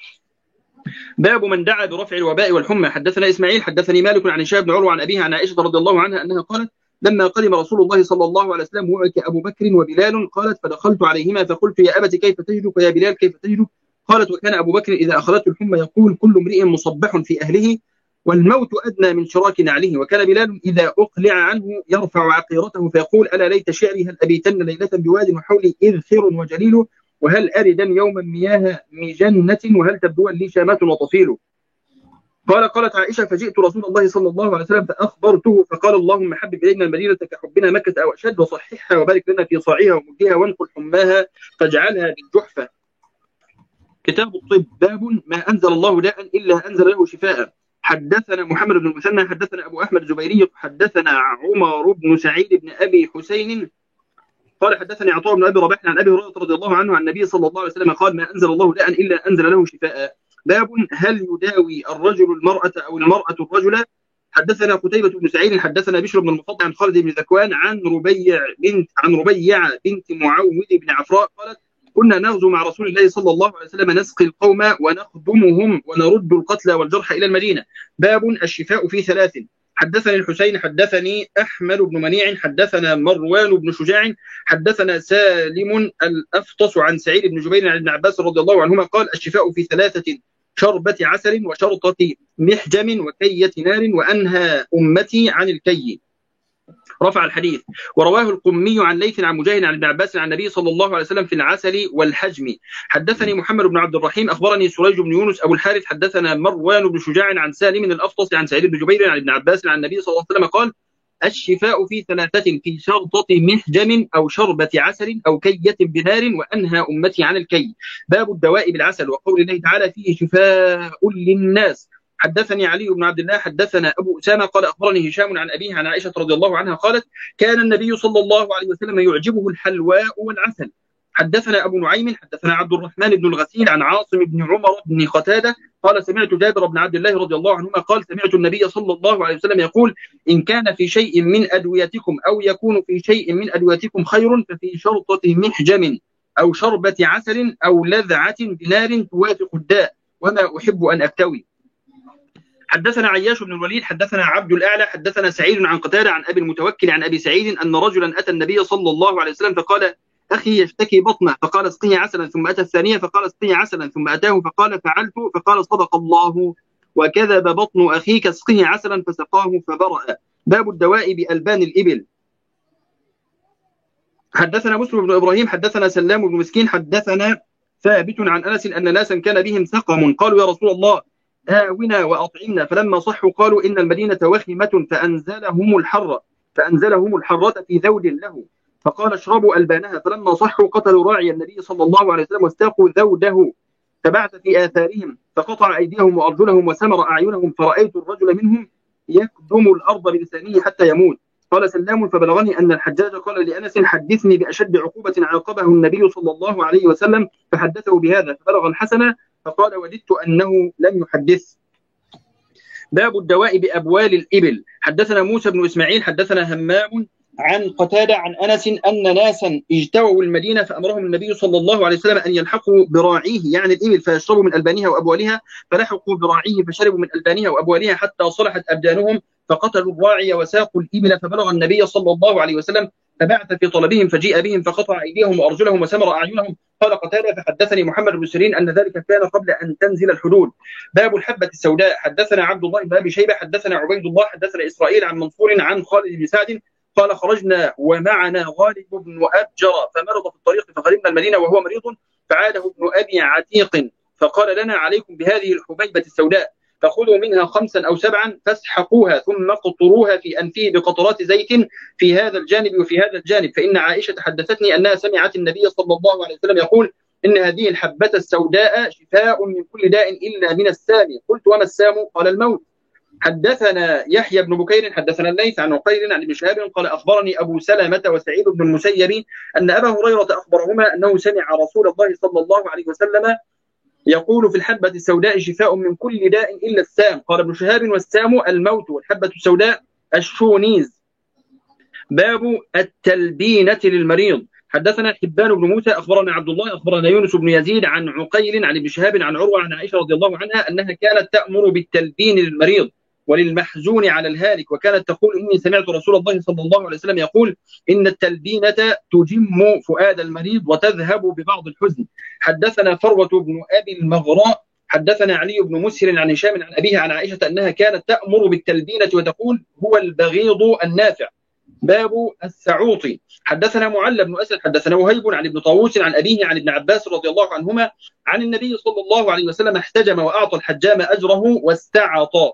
باب من دعا برفع الوباء والحمى. حدثنا إسماعيل حدثني مالك عن هشام بن عروة عن أبيها عن عائشة رضي الله عنها أنها قالت لما قدم رسول الله صلى الله عليه وسلم وعك أبو بكر وبلال قالت فدخلت عليهما فقلت يا أبت كيف تجدك ويا بلال كيف تجدك؟ قالت وكان أبو بكر إذا أخذته الحمى يقول كل امرئ مصبح في أهله والموت أدنى من شراك نعله. وكان بلال إذا أقلع عنه يرفع عقيرته فيقول ألا ليت شعري هل أبيتن ليلة بواد وحولي إذخر وجليل وهل أردا يوما مياه مجنة وهل تبدوا لي شامات وطفيل. قال قالت عائشة فجئت رسول الله صلى الله عليه وسلم فأخبرته فقال اللهم حبب إلينا المدينة كحبنا مكة أو أشد وصححها وبارك لنا في صاعها ومدها وانقل حماها فاجعلها بالجحفة. كتاب الطب. باب ما أنزل الله داء إلا أنزل له شفاء. حدثنا محمد بن المثنى حدثنا أبو أحمد الزبيري حدثنا عمر بن سعيد بن أبي حسين قال حدثني عطاء بن أبي رباح عن أبي هريرة رضي الله عنه عن النبي صلى الله عليه وسلم قال ما أنزل الله داء إلا أنزل له شفاء. باب هل يداوي الرجل المرأة أو المرأة الرجل. حدثنا قتيبة بن سعيد حدثنا بشر بن المفضل عن خالد بن ذكوان عن ربيع بنت عن ربيع بنت معوذ بن عفراء قالت كنا نغزو مع رسول الله صلى الله عليه وسلم نسقي القوم ونخدمهم ونرد القتلى والجرحى إلى المدينة. باب الشفاء في ثلاث. حدثني الحسين حدثني أحمد بن منيع حدثنا مروان بن شجاع حدثنا سالم الأفطس عن سعيد بن جبير عن ابن عباس رضي الله عنهما قال الشفاء في ثلاثة شربة عسل وشرطة محجم وكية نار وأنهى أمتي عن الكي. رفع الحديث. ورواه القمي عن ليث عن مجاهد عن ابن عباس عن النبي صلى الله عليه وسلم في العسل والحجم. حدثني محمد بن عبد الرحيم أخبرني سريج بن يونس أبو الحارث حدثنا مروان بن شجاع عن سالم الأفطس عن سعيد بن جبير عن ابن عباس عن النبي صلى الله عليه وسلم قال الشفاء في ثلاثة في شرطة محجم أو شربة عسل أو كية بنار وأنهى أمتي عن الكي. باب الدواء بالعسل. وقول الله تعالى فيه شفاء للناس. حدثني علي بن عبد الله حدثنا أبو أسامة قال أخبرني هشام عن أبيه عن عائشة رضي الله عنها قالت كان النبي صلى الله عليه وسلم يعجبه الحلواء والعسل. حدثنا أبو نعيم حدثنا عبد الرحمن بن الغسيل عن عاصم بن عمر بن قتادة قال سمعت جابر بن عبد الله رضي الله عنهما قال سمعت النبي صلى الله عليه وسلم يقول إن كان في شيء من أدويتكم أو يكون في شيء من أدويتكم خير ففي شرطة محجم أو شربة عسل أو لذعة بنار توافق الداء وما أحب أن أكتوي. حدثنا عياش بن الوليد حدثنا عبد الأعلى حدثنا سعيد عن قتادة عن أبي المتوكل عن أبي سعيد أن رجلا أتى النبي صلى الله عليه وسلم فقال أخي يشتكي بطنه فقال اسقيه عسلا ثم أتى الثانية فقال اسقيه عسلا ثم أتاه فقال فعلت فقال صدق الله وكذب بطن أخيك اسقيه عسلا فسقاه فبرأ. باب الدواء بألبان الإبل. حدثنا مسلم بن إبراهيم حدثنا سلام بن مسكين حدثنا ثابت عن أنس أن ناسا كان بهم سقم قالوا يا رسول الله آونا وأطعمنا فلما صحوا قالوا إن المدينة وخمة فأنزلهم الحر فأنزلهم الحرة في ذود له فقال اشربوا ألبانها فلما صحوا قتلوا راعي النبي صلى الله عليه وسلم واستاقوا ذوده فبعث في آثارهم فقطع أيديهم وأرجلهم وسمر أعينهم فرأيت الرجل منهم يكدم الأرض بلسانه حتى يموت. قال سلام فبلغني أن الحجاج قال لأنس حدثني بأشد عقوبة عاقبه النبي صلى الله عليه وسلم فحدثه بهذا فبلغ الحسن فقال وددت أنه لم يحدث. باب الدواء بأبوال الإبل. حدثنا موسى بن إسماعيل حدثنا همام عن قتادة عن أنس أن ناسا اجتووا المدينة فأمرهم النبي صلى الله عليه وسلم أن يلحقوا براعيه يعني الإبل فيشربوا من ألبانها وأبوالها فلحقوا براعيه فشربوا من ألبانها وأبوالها حتى صلحت أبدانهم فقتلوا الراعي وساقوا الإبل فبلغ النبي صلى الله عليه وسلم فبعث في طلبهم فجيء بهم فقطع أيديهم وأرجلهم وسمر أعينهم. قال قتادة فحدثني محمد بن سيرين أن ذلك كان قبل أن تنزل الحدود. باب الحبة السوداء. حدثنا عبد الله بن أبي شيبة حدثنا عبيد الله حدثنا إسرائيل عن منصور عن خالد بن سعد قال خرجنا ومعنا غالب بن أبجر فمرض في الطريق فقدمنا المدينة وهو مريض فعاده ابن أبي عتيق فقال لنا عليكم بهذه الحبيبة السوداء فخذوا منها خمسا أو سبعا فاسحقوها ثم قطروها في أنفه بقطرات زيت في هذا الجانب وفي هذا الجانب فإن عائشة حدثتني أنها سمعت النبي صلى الله عليه وسلم يقول إن هذه الحبة السوداء شفاء من كل داء إلا من السام. قلت وما السام؟ قال الموت. حدثنا يحيى بن بكير حدثنا الليث عن عقيل عن ابن شهاب قال أخبرني أبو سلمة وسعيد بن المسيب أن أبا هريرة أخبرهما أنه سمع رسول الله صلى الله عليه وسلم يقول في الحبة السوداء شفاء من كل داء إلا السام. قال ابن شهاب والسام الموت والحبة السوداء الشونيز. باب التلبينة للمريض. حدثنا حبان بن موسى أخبرنا عبد الله أخبرنا يونس بن يزيد عن عقيل عن ابن شهاب عن عروة عن عائشة رضي الله عنها أنها كانت تأمر بالتلبين للمريض وللمحزون على الهالك وكانت تقول إني سمعت رسول الله صلى الله عليه وسلم يقول إن التلبينة تجم فؤاد المريض وتذهب ببعض الحزن. حدثنا فروة بن أبي المغراء حدثنا علي بن مسهر عن هشام عن أبيها عن عائشة أنها كانت تأمر بالتلبينة وتقول هو البغيض النافع. باب السعوط. حدثنا معل بن أسد حدثنا وهيب عن ابن طاووس عن أبيه عن ابن عباس رضي الله عنهما عن النبي صلى الله عليه وسلم احتجم وأعطى الحجام أجره واستعطى.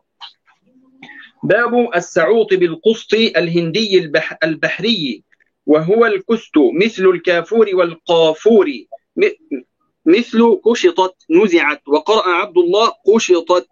باب السعوط بالقسط الهندي البح البحري وهو الكست مثل الكافور والقافور مثل قشطت نزعت وقرأ عبد الله قشطت.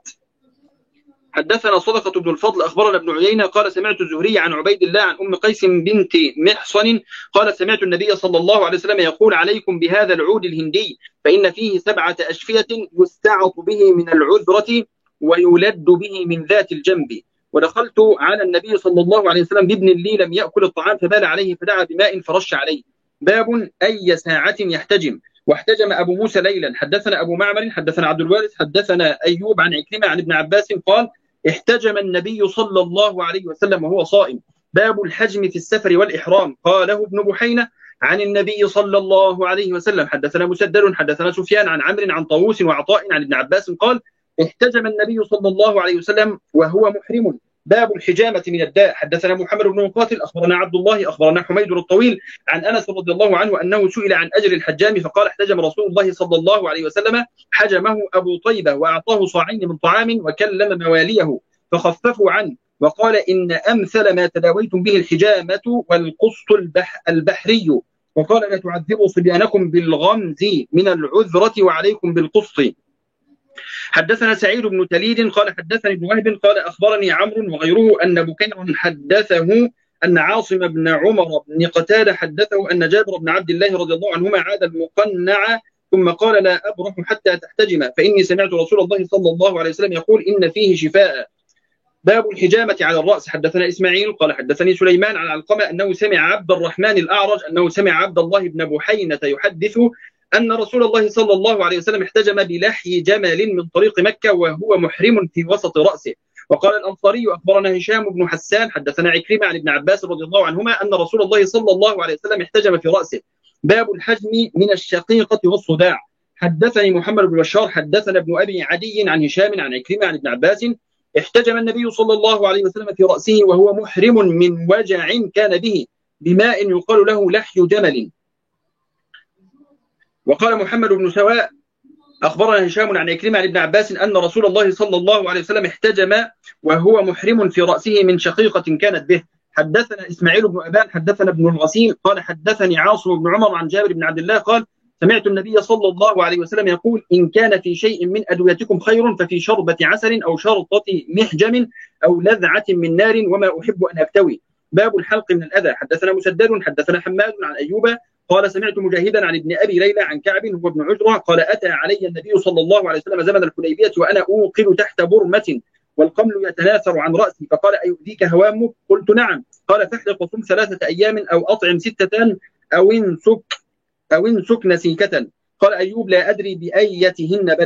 حدثنا صدقة بن الفضل أخبرنا ابن عيينة قال سمعت الزهري عن عبيد الله عن أم قيس بنت محصن قال سمعت النبي صلى الله عليه وسلم يقول عليكم بهذا العود الهندي فإن فيه سبعة أشفية يستعط به من العذرة ويلد به من ذات الجنب. ودخلت على النبي صلى الله عليه وسلم بابن لي لم يأكل الطعام فبال عليه فدعا بماء فرش عليه. باب أي ساعة يحتجم. واحتجم أبو موسى ليلا. حدثنا أبو معمر حدثنا عبد الوارث حدثنا أيوب عن عكرمة عن ابن عباس قال احتجم النبي صلى الله عليه وسلم وهو صائم. باب الحجم في السفر والإحرام. قاله ابن بحينة عن النبي صلى الله عليه وسلم. حدثنا مسدد حدثنا سفيان عن عمرو عن طاووس وعطاء عن ابن عباس قال احتجم النبي صلى الله عليه وسلم وهو محرم. باب الحجامة من الداء. حدثنا محمد بن مقاتل أخبرنا عبد الله أخبرنا حميد الطويل عن أنس رضي الله عنه أنه سئل عن أجر الحجام فقال احتجم رسول الله صلى الله عليه وسلم حجمه أبو طيبة وأعطاه صاعين من طعام وكلم مواليه فخففوا عنه وقال إن أمثل ما تداويتم به الحجامة والقسط البح البحري وقال لا تعذبوا صبيانكم بالغمز من العذرة وعليكم بالقسط. حدثنا سعيد بن تليد قال حدثني ابن وهب قال أخبرني عمرو وغيره أن بكير حدثه أن عاصم بن عمر بن قتادة حدثه أن جابر بن عبد الله رضي الله عنهما عاد المقنع ثم قال لا أبرح حتى تحتجم فإني سمعت رسول الله صلى الله عليه وسلم يقول إن فيه شفاء. باب الحجامة على الرأس. حدثنا إسماعيل قال حدثني سليمان عن علقمة أنه سمع عبد الرحمن الأعرج أنه سمع عبد الله بن بحينة يحدث أن رسول الله صلى الله عليه وسلم احتجم بلحي جمل من طريق مكة وهو محرم في وسط رأسه. وقال الأنصاري أخبرنا هشام بن حسان حدثنا عكرمة عن ابن عباس رضي الله عنهما أن رسول الله صلى الله عليه وسلم احتجم في رأسه. باب الحجم من الشقيقة والصداع. حدثني محمد بن بشار حدثنا ابن أبي عدي عن هشام عن عكرمة عن ابن عباس احتجم النبي صلى الله عليه وسلم في رأسه وهو محرم من وجع كان به بماء يقال له لحي جمل. وقال محمد بن سواء أخبرنا هشام عن عكرمة عن ابن عباس أن رسول الله صلى الله عليه وسلم احتجم وهو محرم في رأسه من شقيقة كانت به. حدثنا إسماعيل بن أبان حدثنا ابن الغسيل قال حدثني عاصم بن عمر عن جابر بن عبد الله قال سمعت النبي صلى الله عليه وسلم يقول إن كان في شيء من أدويتكم خير ففي شربة عسل أو شرطة محجم أو لذعة من نار وما أحب أن أكتوي. باب الحلق من الأذى. حدثنا مسدد حدثنا حماد عن أيوب قال سمعت مجاهدا عن ابن أبي ليلى عن كعب هو ابن عجرة قال أتى علي النبي صلى الله عليه وسلم زمن الحديبية وأنا أوقل تحت برمة والقمل يتناثر عن رأسي فقال أيؤذيك هوامك؟ قلت نعم. قال فاحلق وصم ثلاثة أيام أو أطعم ستة أو انسك أو انسك نسيكة. قال أيوب لا أدري بأيتهن بدأ.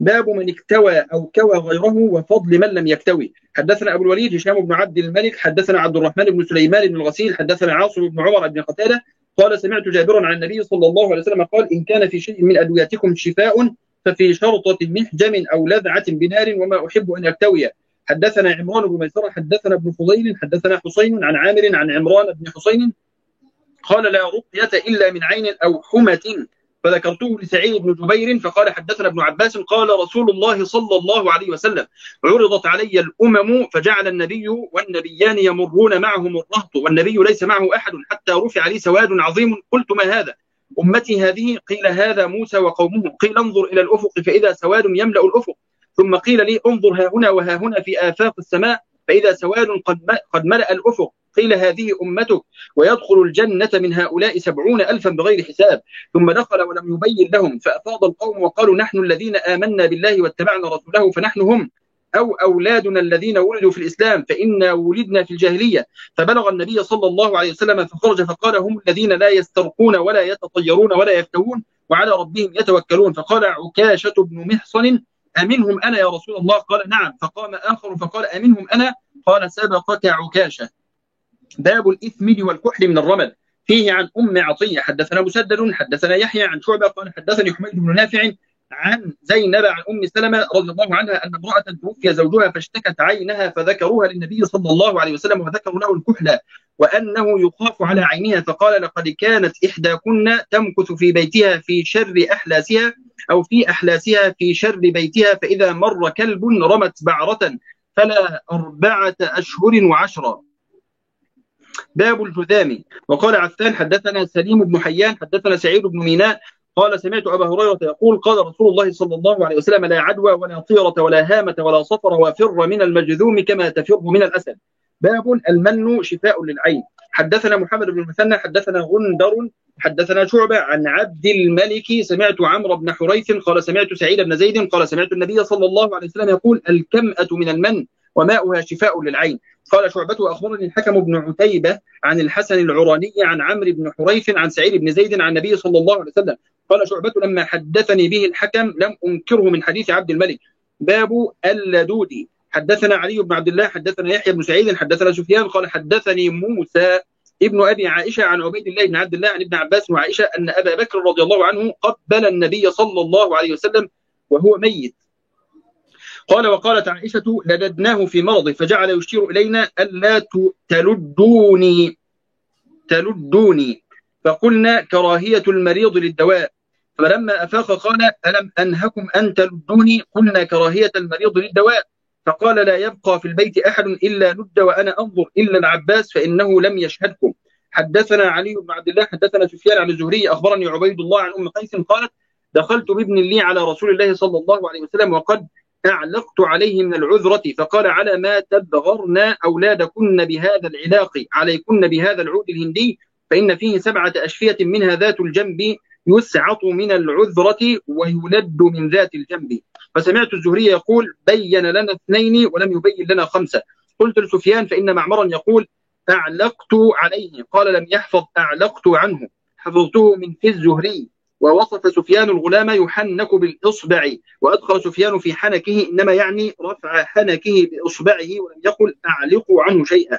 باب من اكتوى أو كوى غيره وفضل من لم يكتوي. حدثنا أبو الوليد هشام بن عبد الملك حدثنا عبد الرحمن بن سليمان بن الغسيل حدثنا عاصم بن عمر بن قتادة قال سمعت جابرا عن النبي صلى الله عليه وسلم قال إن كان في شيء من أدويتكم شفاء ففي شرطة محجم أو لذعة بنار وما أحب أن أكتوي. حدثنا عمران بن ميسرة حدثنا ابن فضيل حدثنا حسين عن عامر عن عمران بن حسين قال لا رقية إلا من عين أو حمة فذكرته لسعيد بن جبير فقال حدثنا ابن عباس قال رسول الله صلى الله عليه وسلم عرضت علي الأمم فجعل النبي والنبيان يمرون معهم الرهط والنبي ليس معه أحد حتى رفع لي سواد عظيم قلت ما هذا؟ أمتي هذه قيل هذا موسى وقومه قيل انظر إلى الأفق فإذا سواد يملأ الأفق ثم قيل لي انظر ها هنا وها هنا في آفاق السماء فإذا سواد قد ملأ الأفق قيل هذه أمتك ويدخل الجنة من هؤلاء سبعون ألفا بغير حساب ثم دخل ولم يبين لهم فأفاض القوم وقالوا نحن الذين آمنا بالله واتبعنا رسوله فنحن هم أو أولادنا الذين ولدوا في الإسلام فإنا ولدنا في الجاهلية فبلغ النبي صلى الله عليه وسلم فخرج فقال هم الذين لا يسترقون ولا يتطيرون ولا يفتوون وعلى ربهم يتوكلون فقال عكاشة بن محصن أمنهم أنا يا رسول الله قال نعم فقام آخر فقال أمنهم أنا قال سبقك عكاشة. باب الإثم والكحل من الرمل فيه عن أم عطية حدثنا مسدد حدثنا يحيى عن شعبة قال حدثني حميد بن نافع عن زينب عن أم سلمة رضي الله عنها أن امرأة توفي زوجها فاشتكت عينها فذكروها للنبي صلى الله عليه وسلم وذكروا له الكحل وأنه يخاف على عينها فقال لقد كانت إحداكن تمكث في بيتها في شر أحلاسها أو في أحلاسها في شر بيتها فإذا مر كلب رمت بعرة فلا أربعة أشهر وعشرة. باب الجذام. وقال عفان حدثنا سليم بن حيان حدثنا سعيد بن ميناء قال سمعت أبا هريرة يقول قال رسول الله صلى الله عليه وسلم لا عدوى ولا طيرة ولا هامة ولا صفر وفر من المجذوم كما تفر من الأسد. باب المن شفاء للعين. حدثنا محمد بن المثنى حدثنا غندر حدثنا شعبة عن عبد الملك سمعت عمرو بن حريث قال سمعت سعيد بن زيد قال سمعت النبي صلى الله عليه وسلم يقول الكمأة من المن وماؤها شفاء للعين. قال شعبة أخبرني الحكم بن عتيبة عن الحسن العراني عن عمرو بن حريث عن سعيد بن زيد عن النبي صلى الله عليه وسلم. قال شعبة لما حدثني به الحكم لم أنكره من حديث عبد الملك. باب اللدودي. حدثنا علي بن عبد الله حدثنا يحيى بن سعيد حدثنا سفيان قال حدثني موسى ابن أبي عائشة عن عبيد الله بن عبد الله عن ابن عباس وعائشة أن أبا بكر رضي الله عنه قبل النبي صلى الله عليه وسلم وهو ميت. قال وقالت عائشة لددناه في مرضه فجعل يشير إلينا ألا تلدوني تلدوني فقلنا كراهية المريض للدواء فلما أفاق قال ألم أنهكم أن تلدوني قلنا كراهية المريض للدواء فقال لا يبقى في البيت أحد إلا لد وأنا أنظر إلا العباس فإنه لم يشهدكم. حدثنا علي بن عبد الله حدثنا سفيان عن الزهري أخبرني عبيد الله عن أم قيس قالت دخلت بابن لي على رسول الله صلى الله عليه وسلم وقد أعلقت عليه من العذرة فقال على ما تبغرن أولادكن بهذا العلاق عليكن بهذا العود الهندي فإن فيه سبعة أشفية منها ذات الجنب يسعط من العذرة ويلد من ذات الجنب. فسمعت الزهري يقول بين لنا اثنين ولم يبين لنا خمسة. قلت لسفيان فإن معمرا يقول أعلقت عليه قال لم يحفظ أعلقت عنه حفظته من في الزهري. ووصف سفيان الغلام يحنك بالإصبع وأدخل سفيان في حنكه إنما يعني رفع حنكه بإصبعه ولم يقل أعلق عنه شيئا.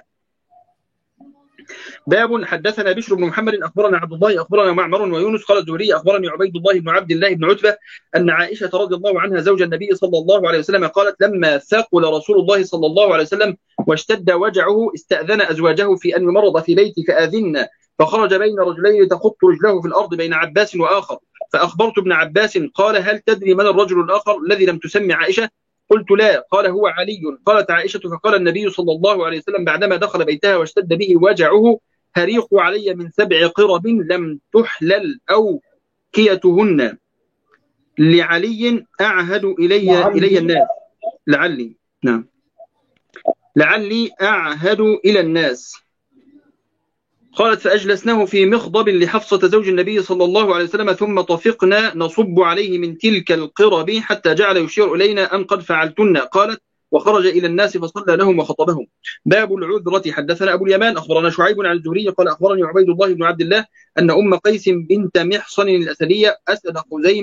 باب حدثنا بشر بن محمد أخبرنا عبد الله أخبرنا معمر ويونس قال الزهري أخبرني عبيد الله بن عبد الله بن عتبة أن عائشة رضي الله عنها زوج النبي صلى الله عليه وسلم قالت لما ثقل رسول الله صلى الله عليه وسلم واشتد وجعه استأذن أزواجه في أن يمرض في بيتي فآذن فخرج بين رجلين تخط رجله في الأرض بين عباس وآخر فأخبرت ابن عباس قال هل تدري من الرجل الآخر الذي لم تسمي عائشة؟ قلت لا. قال هو علي. قالت عائشة فقال النبي صلى الله عليه وسلم بعدما دخل بيتها واشتد به وجعه هريق علي من سبع قرب لم تحلل أوكيتهن لعلي أعهد إلي إلي الناس لعلي نعم لعلي أعهد إلى الناس. قالت فأجلسناه في مخضب لحفصة زوج النبي صلى الله عليه وسلم ثم طفقنا نصب عليه من تلك القرب حتى جعل يشير إلينا أن قد فعلتن. قالت وخرج إلى الناس فصلى لهم وخطبهم. باب العذرة. حدثنا أبو اليمان أخبرنا شعيب عن الزهري قال أخبرني عبيد الله بن عبد الله أن أم قيس بنت محصن الأسدية أسد خزيمة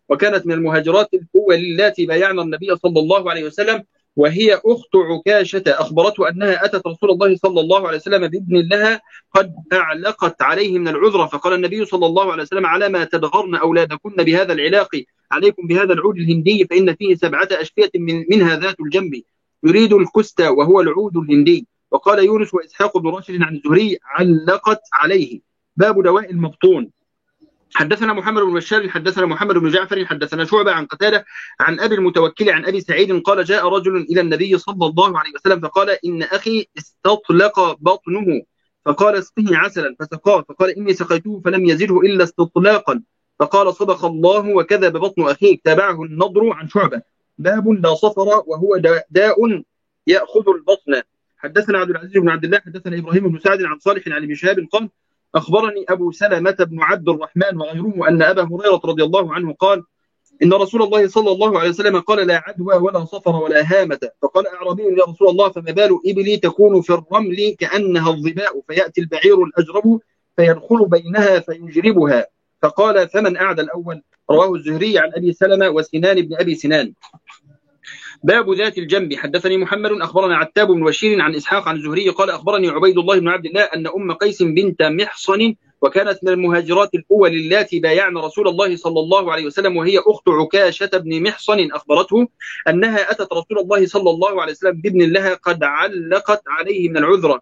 وكانت من المهاجرات الأول اللاتي بايعن النبي صلى الله عليه وسلم، وهي أخت عكاشة أخبرته أنها أتت رسول الله صلى الله عليه وسلم بابن لها قد أعلقت عليه من العذرة، فقال النبي صلى الله عليه وسلم: على ما تدغرن أولادكن بهذا العلاق، عليكم بهذا العود الهندي فإن فيه سبعة أشفية من منها ذات الجنب، يريد الكستى وهو العود الهندي. وقال يونس وإسحاق بن راشد عن الزهري: علقت عليه. باب دواء المبطون. حدثنا محمد بن بشار حدثنا محمد بن جعفر حدثنا شعبة عن قتادة عن أبي المتوكل عن أبي سعيد قال: جاء رجل إلى النبي صلى الله عليه وسلم فقال: إن أخي استطلق بطنه، فقال: اسقه عسلا، فسقاه، فقال: إني سقيته فلم يزده إلا استطلاقا، فقال: صدق الله وكذب بطن أخيك. تابعه النضر عن شعبة. باب لا صفر وهو داء يأخذ البطن. حدثنا عبد العزيز بن عبد الله حدثنا إبراهيم بن سعد عن صالح عن ابن شهاب قال: أخبرني أبو سلمة بن عبد الرحمن وغيره أن أبا هريرة رضي الله عنه قال: إن رسول الله صلى الله عليه وسلم قال: لا عدوى ولا صفر ولا هامة. فقال أعرابي: يا رسول الله فما بال إبلي تكون في الرمل كأنها الظباء، فيأتي البعير الأجرب فيدخل بينها فيجربها. فقال: فمن أعدى الأول؟ رواه الزهري عن أبي سلمة وسنان بن أبي سنان. باب ذات الجنب. حدثني محمد أخبرنا عتاب بن بشير عن إسحاق عن الزهري قال: أخبرني عبيد الله بن عبد الله أن أم قيس بنت محصن وكانت من المهاجرات الأول اللاتي بايعن رسول الله صلى الله عليه وسلم، وهي أخت عكاشة بن محصن، أخبرته أنها أتت رسول الله صلى الله عليه وسلم بابن لها قد علقت عليه من العذرة،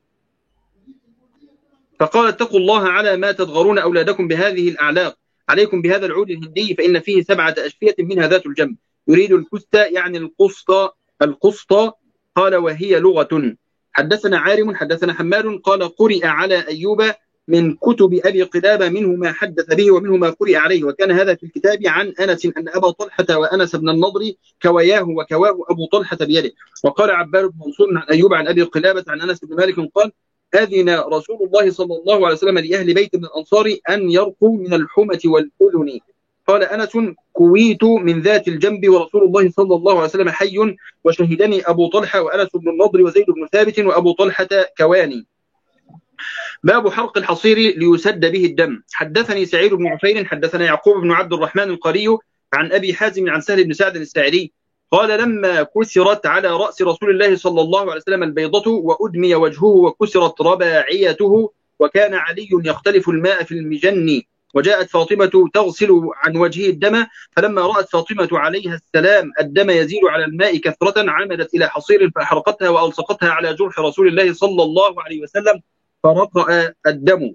فقال: اتقوا الله على ما تدغرون أولادكم بهذه الأعلاق، عليكم بهذا العود الهندي فإن فيه سبعة أشفية منها ذات الجنب، يريد الكستى يعني القسطى القسطى. قال: وهي لغة. حدثنا عارم حدثنا حماد قال: قرئ على أيوب من كتب أبي قلابة منه ما حدث به ومنه ما قرئ عليه، وكان هذا في الكتاب عن أنس أن أبا طلحة وأنس بن النضر كوياه وكواه أبو طلحة بيده. وقال عباد بن منصور عن أيوب عن أبي قلابة عن أنس بن مالك قال: أذن رسول الله صلى الله عليه وسلم لأهل بيت من الأنصار أن يرقوا من الحمة والأذن. قال أنس: كويت من ذات الجنب ورسول الله صلى الله عليه وسلم حي، وشهدني أبو طلحة وأنس بن النضر وزيد بن ثابت وأبو طلحة كواني. باب حرق الحصير ليسد به الدم. حدثني سعيد بن عفير حدثنا يعقوب بن عبد الرحمن القري عن أبي حازم عن سهل بن سعد الساعدي قال: لما كسرت على رأس رسول الله صلى الله عليه وسلم البيضة وأدمي وجهه وكسرت رباعيته، وكان علي يختلف الماء في المجن، وجاءت فاطمة تغسل عن وجهه الدم، فلما رأت فاطمة عليها السلام الدم يزيد على الماء كثرة عمدت إلى حصير فأحرقتها وألصقتها على جرح رسول الله صلى الله عليه وسلم فرقأ الدم.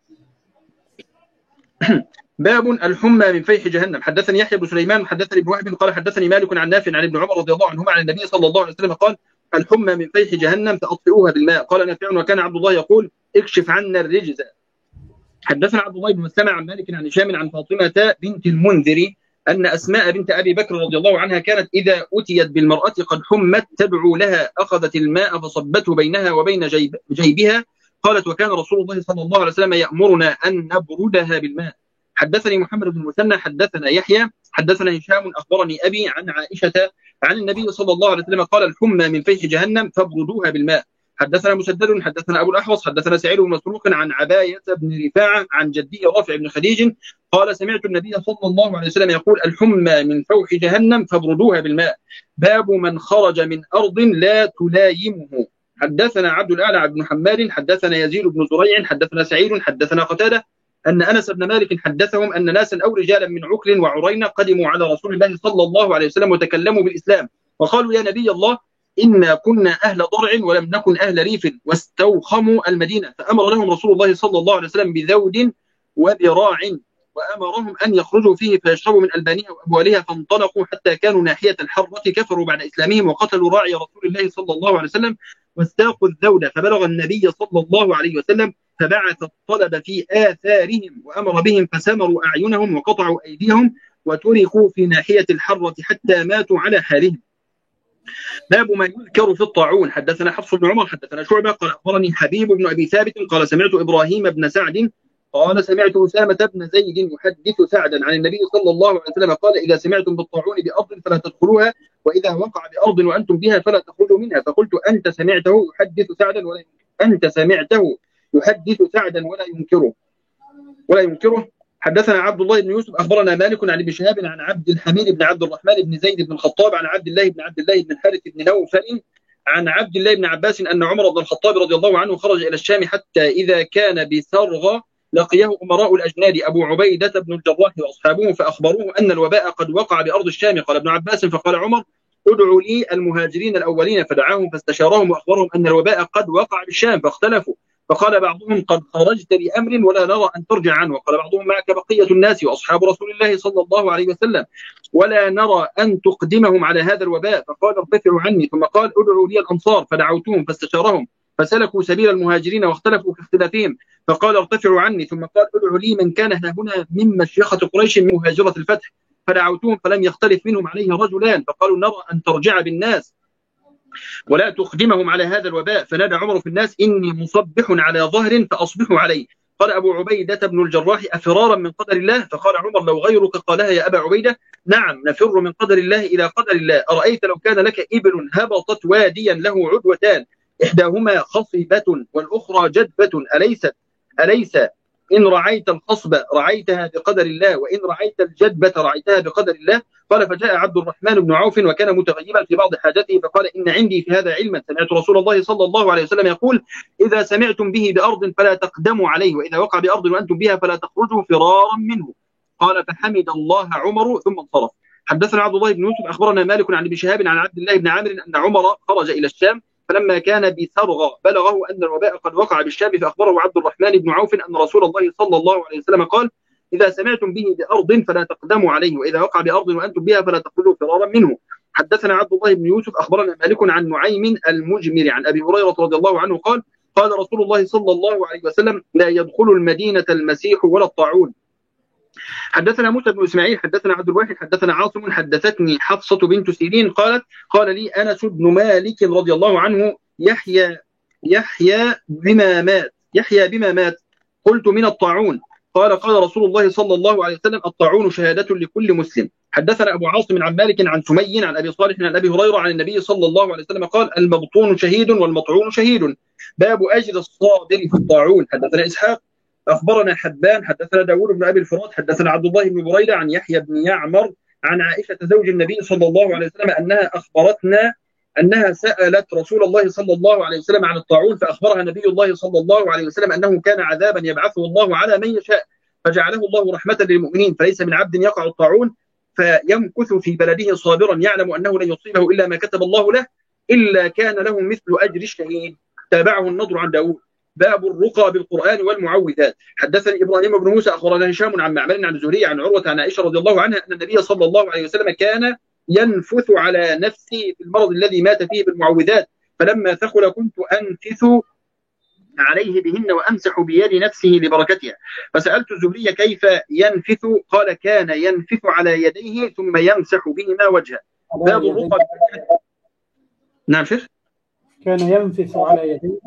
باب الحمى من فيح جهنم. حدثني يحيى بن سليمان حدثني ابن وهب قال: حدثني مالك عن نافع عن ابن عمر رضي الله عنهما عن النبي صلى الله عليه وسلم قال: الحمى من فيح جهنم فأطفئوها بالماء. قال نافع: وكان عبد الله يقول: اكشف عنا الرجز. حدثنا عبد الله بن مسلمة عن مالك عن هشام عن فاطمة بنت المنذر أن أسماء بنت أبي بكر رضي الله عنها كانت إذا أتيت بالمرأة قد حمت تدعو لها أخذت الماء فصبته بينها وبين جيب جيبها. قالت: وكان رسول الله صلى الله عليه وسلم يأمرنا أن نبردها بالماء. حدثني محمد بن المثنى حدثنا يحيى حدثنا هشام أخبرني أبي عن عائشة عن النبي صلى الله عليه وسلم قال: الحمى من فيح جهنم فابردوها بالماء. حدثنا مسدد حدثنا أبو الأحوص حدثنا سعيد بن مسروق عن عباية بن رفاعة عن جدي رافع بن خديج قال: سمعت النبي صلى الله عليه وسلم يقول: الحمى من فوح جهنم فابردوها بالماء. باب من خرج من أرض لا تلايمه. حدثنا عبد الأعلى بن حماد حدثنا يزيد بن زريع حدثنا سعيد حدثنا قتادة أن أنس بن مالك حدثهم أن ناسا أو رجالا من عكل وعرين قدموا على رسول الله صلى الله عليه وسلم وتكلموا بالإسلام وقالوا: يا نبي الله، إنا كنا أهل ضرع ولم نكن أهل ريف، واستوخموا المدينة، فأمر لهم رسول الله صلى الله عليه وسلم بذود وذراع، وأمرهم أن يخرجوا فيه فيشربوا من ألبانها وأبوالها، فانطلقوا حتى كانوا ناحية الحرة، كفروا بعد إسلامهم وقتلوا راعي رسول الله صلى الله عليه وسلم واستاقوا الذود، فبلغ النبي صلى الله عليه وسلم فبعث الطلب في آثارهم وأمر بهم فسمروا أعينهم وقطعوا أيديهم وتركوا في ناحية الحرة حتى ماتوا على حالهم. باب ما يذكر في الطاعون. حدثنا حفص بن عمر حدثنا شعبة قال: أخبرني حبيب بن أبي ثابت قال: سمعت إبراهيم بن سعد قال: سمعت أسامة بن زيد يحدث سعدا عن النبي صلى الله عليه وسلم قال: إذا سمعتم بالطاعون بأرض فلا تدخلوها، وإذا وقع بأرض وأنتم بها فلا تخرجوا منها. فقلت: أنت سمعته يحدث سعدا ولا أنت سمعته يحدث سعدا ولا ينكره ولا ينكره حدثنا عبد الله بن يوسف أخبرنا مالك عن ابن شهاب عن عبد الحميد بن عبد الرحمن بن زيد بن الخطاب عن عبد الله بن عبد الله بن الحارث بن نوفل عن عبد الله بن عباس أن عمر بن الخطاب رضي الله عنه خرج إلى الشام حتى إذا كان بسرغ لقيه أمراء الأجناد أبو عبيدة بن الجراح وأصحابه فأخبروه أن الوباء قد وقع بأرض الشام. قال ابن عباس فقال عمر ادعوا لي المهاجرين الأولين فدعاهم فاستشارهم وأخبرهم أن الوباء قد وقع بالشام فاختلفوا. فقال بعضهم قد خرجت بأمر ولا نرى أن ترجع عنه، وقال بعضهم معك بقية الناس وأصحاب رسول الله صلى الله عليه وسلم ولا نرى أن تقدمهم على هذا الوباء. فقال ارتفعوا عني، ثم قال ادعوا لي الأنصار فدعوتهم فاستشارهم فسلكوا سبيل المهاجرين واختلفوا في اختلافهم. فقال ارتفعوا عني، ثم قال ادعوا لي من كان ها هنا من مشيخة قريش من مهاجرة الفتح فدعوتهم فلم يختلف منهم عليه رجلان فقالوا نرى أن ترجع بالناس ولا تخدمهم على هذا الوباء. فنادى عمر في الناس إني مصبح على ظهر فأصبحوا عليه. قال أبو عبيدة بن الجراح أفرارا من قدر الله؟ فقال عمر لو غيرك قالها يا أبا عبيدة نعم نفر من قدر الله إلى قدر الله. أرأيت لو كان لك إبل هبطت واديا له عدوتان إحداهما خصبة والأخرى جدبة أليست أليس إن رعيت الخصبة رعيتها بقدر الله وإن رعيت الجدبة رعيتها بقدر الله؟ قال فجاء عبد الرحمن بن عوف وكان متغيبا في بعض حاجته فقال إن عندي في هذا علما سمعت رسول الله صلى الله عليه وسلم يقول إذا سمعتم به بأرض فلا تقدموا عليه وإذا وقع بأرض وأنتم بها فلا تخرجوا فرارا منه. قال فحمد الله عمر ثم انصرف. حدثنا عبد الله بن يوسف أخبرنا مالك عن ابن شهاب عن عبد الله بن عامر أن عمر خرج إلى الشام فلما كان بسرغ بلغه أن الوباء قد وقع بالشام فأخبره عبد الرحمن بن عوف أن رسول الله صلى الله عليه وسلم قال إذا سمعتم به بأرض فلا تقدموا عليه وإذا وقع بأرض وأنتم بها فلا تخرجوا فرارا منه. حدثنا عبد الله بن يوسف أخبرنا مالك عن نعيم المجمر عن أبي هريرة رضي الله عنه قال قال رسول الله صلى الله عليه وسلم لا يدخل المدينة المسيح ولا الطاعون. حدثنا موسى بن إسماعيل حدثنا عبد الواحد حدثنا عاصم حدثتني حفصة بنت سيرين قالت قال لي أنس بن مالك رضي الله عنه يحيى يحيى بما مات يحيى بما مات قلت من الطاعون. قال قال رسول الله صلى الله عليه وسلم الطاعون شهادة لكل مسلم. حدثنا أبو عاصم عن مالك عن سمي عن أبي صالح عن أبي هريرة عن النبي صلى الله عليه وسلم قال المبطون شهيد والمطعون شهيد. باب أجر الصابر في الطاعون. حدثنا إسحاق أخبرنا حبان حدثنا داود بن أبي الفرات حدثنا عبد الله بن بريدة عن يحيى بن يعمر عن عائشة زوج النبي صلى الله عليه وسلم أنها أخبرتنا أنها سألت رسول الله صلى الله عليه وسلم عن الطاعون فأخبرها نبي الله صلى الله عليه وسلم أنه كان عذابا يبعثه الله على من يشاء فجعله الله رحمة للمؤمنين فليس من عبد يقع الطاعون فيمكث في بلده صابرا يعلم أنه لن يصيبه إلا ما كتب الله له إلا كان له مثل أجر الشهيد. تابعه النضر عن داود. باب الرقى بالقرآن والمعوذات. حدثني إبراهيم بن موسى أخبرنا هشام عن معمر عن الزهري عن عروة عن عائشة رضي الله عنها أن النبي صلى الله عليه وسلم كان ينفث على نفسه في المرض الذي مات فيه بالمعوذات فلما ثقل كنت أنفث عليه بهن وأمسح بيد نفسه لبركتها. فسألت الزهري كيف ينفث قال كان ينفث على يديه ثم يمسح بهما وجهه. باب الرقى. نعم شيخ. كان ينفث على يديه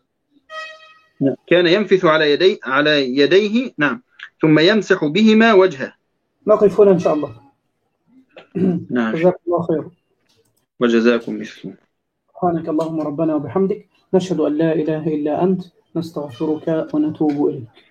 كان ينفث على يديه على يديه نعم ثم يمسح بهما وجهه. نقف هنا إن شاء الله. نعم. جزاك الله خير. وجزاكم مثله. سبحانك اللهم ربنا وبحمدك نشهد أن لا إله إلا أنت نستغفرك ونتوب إليك.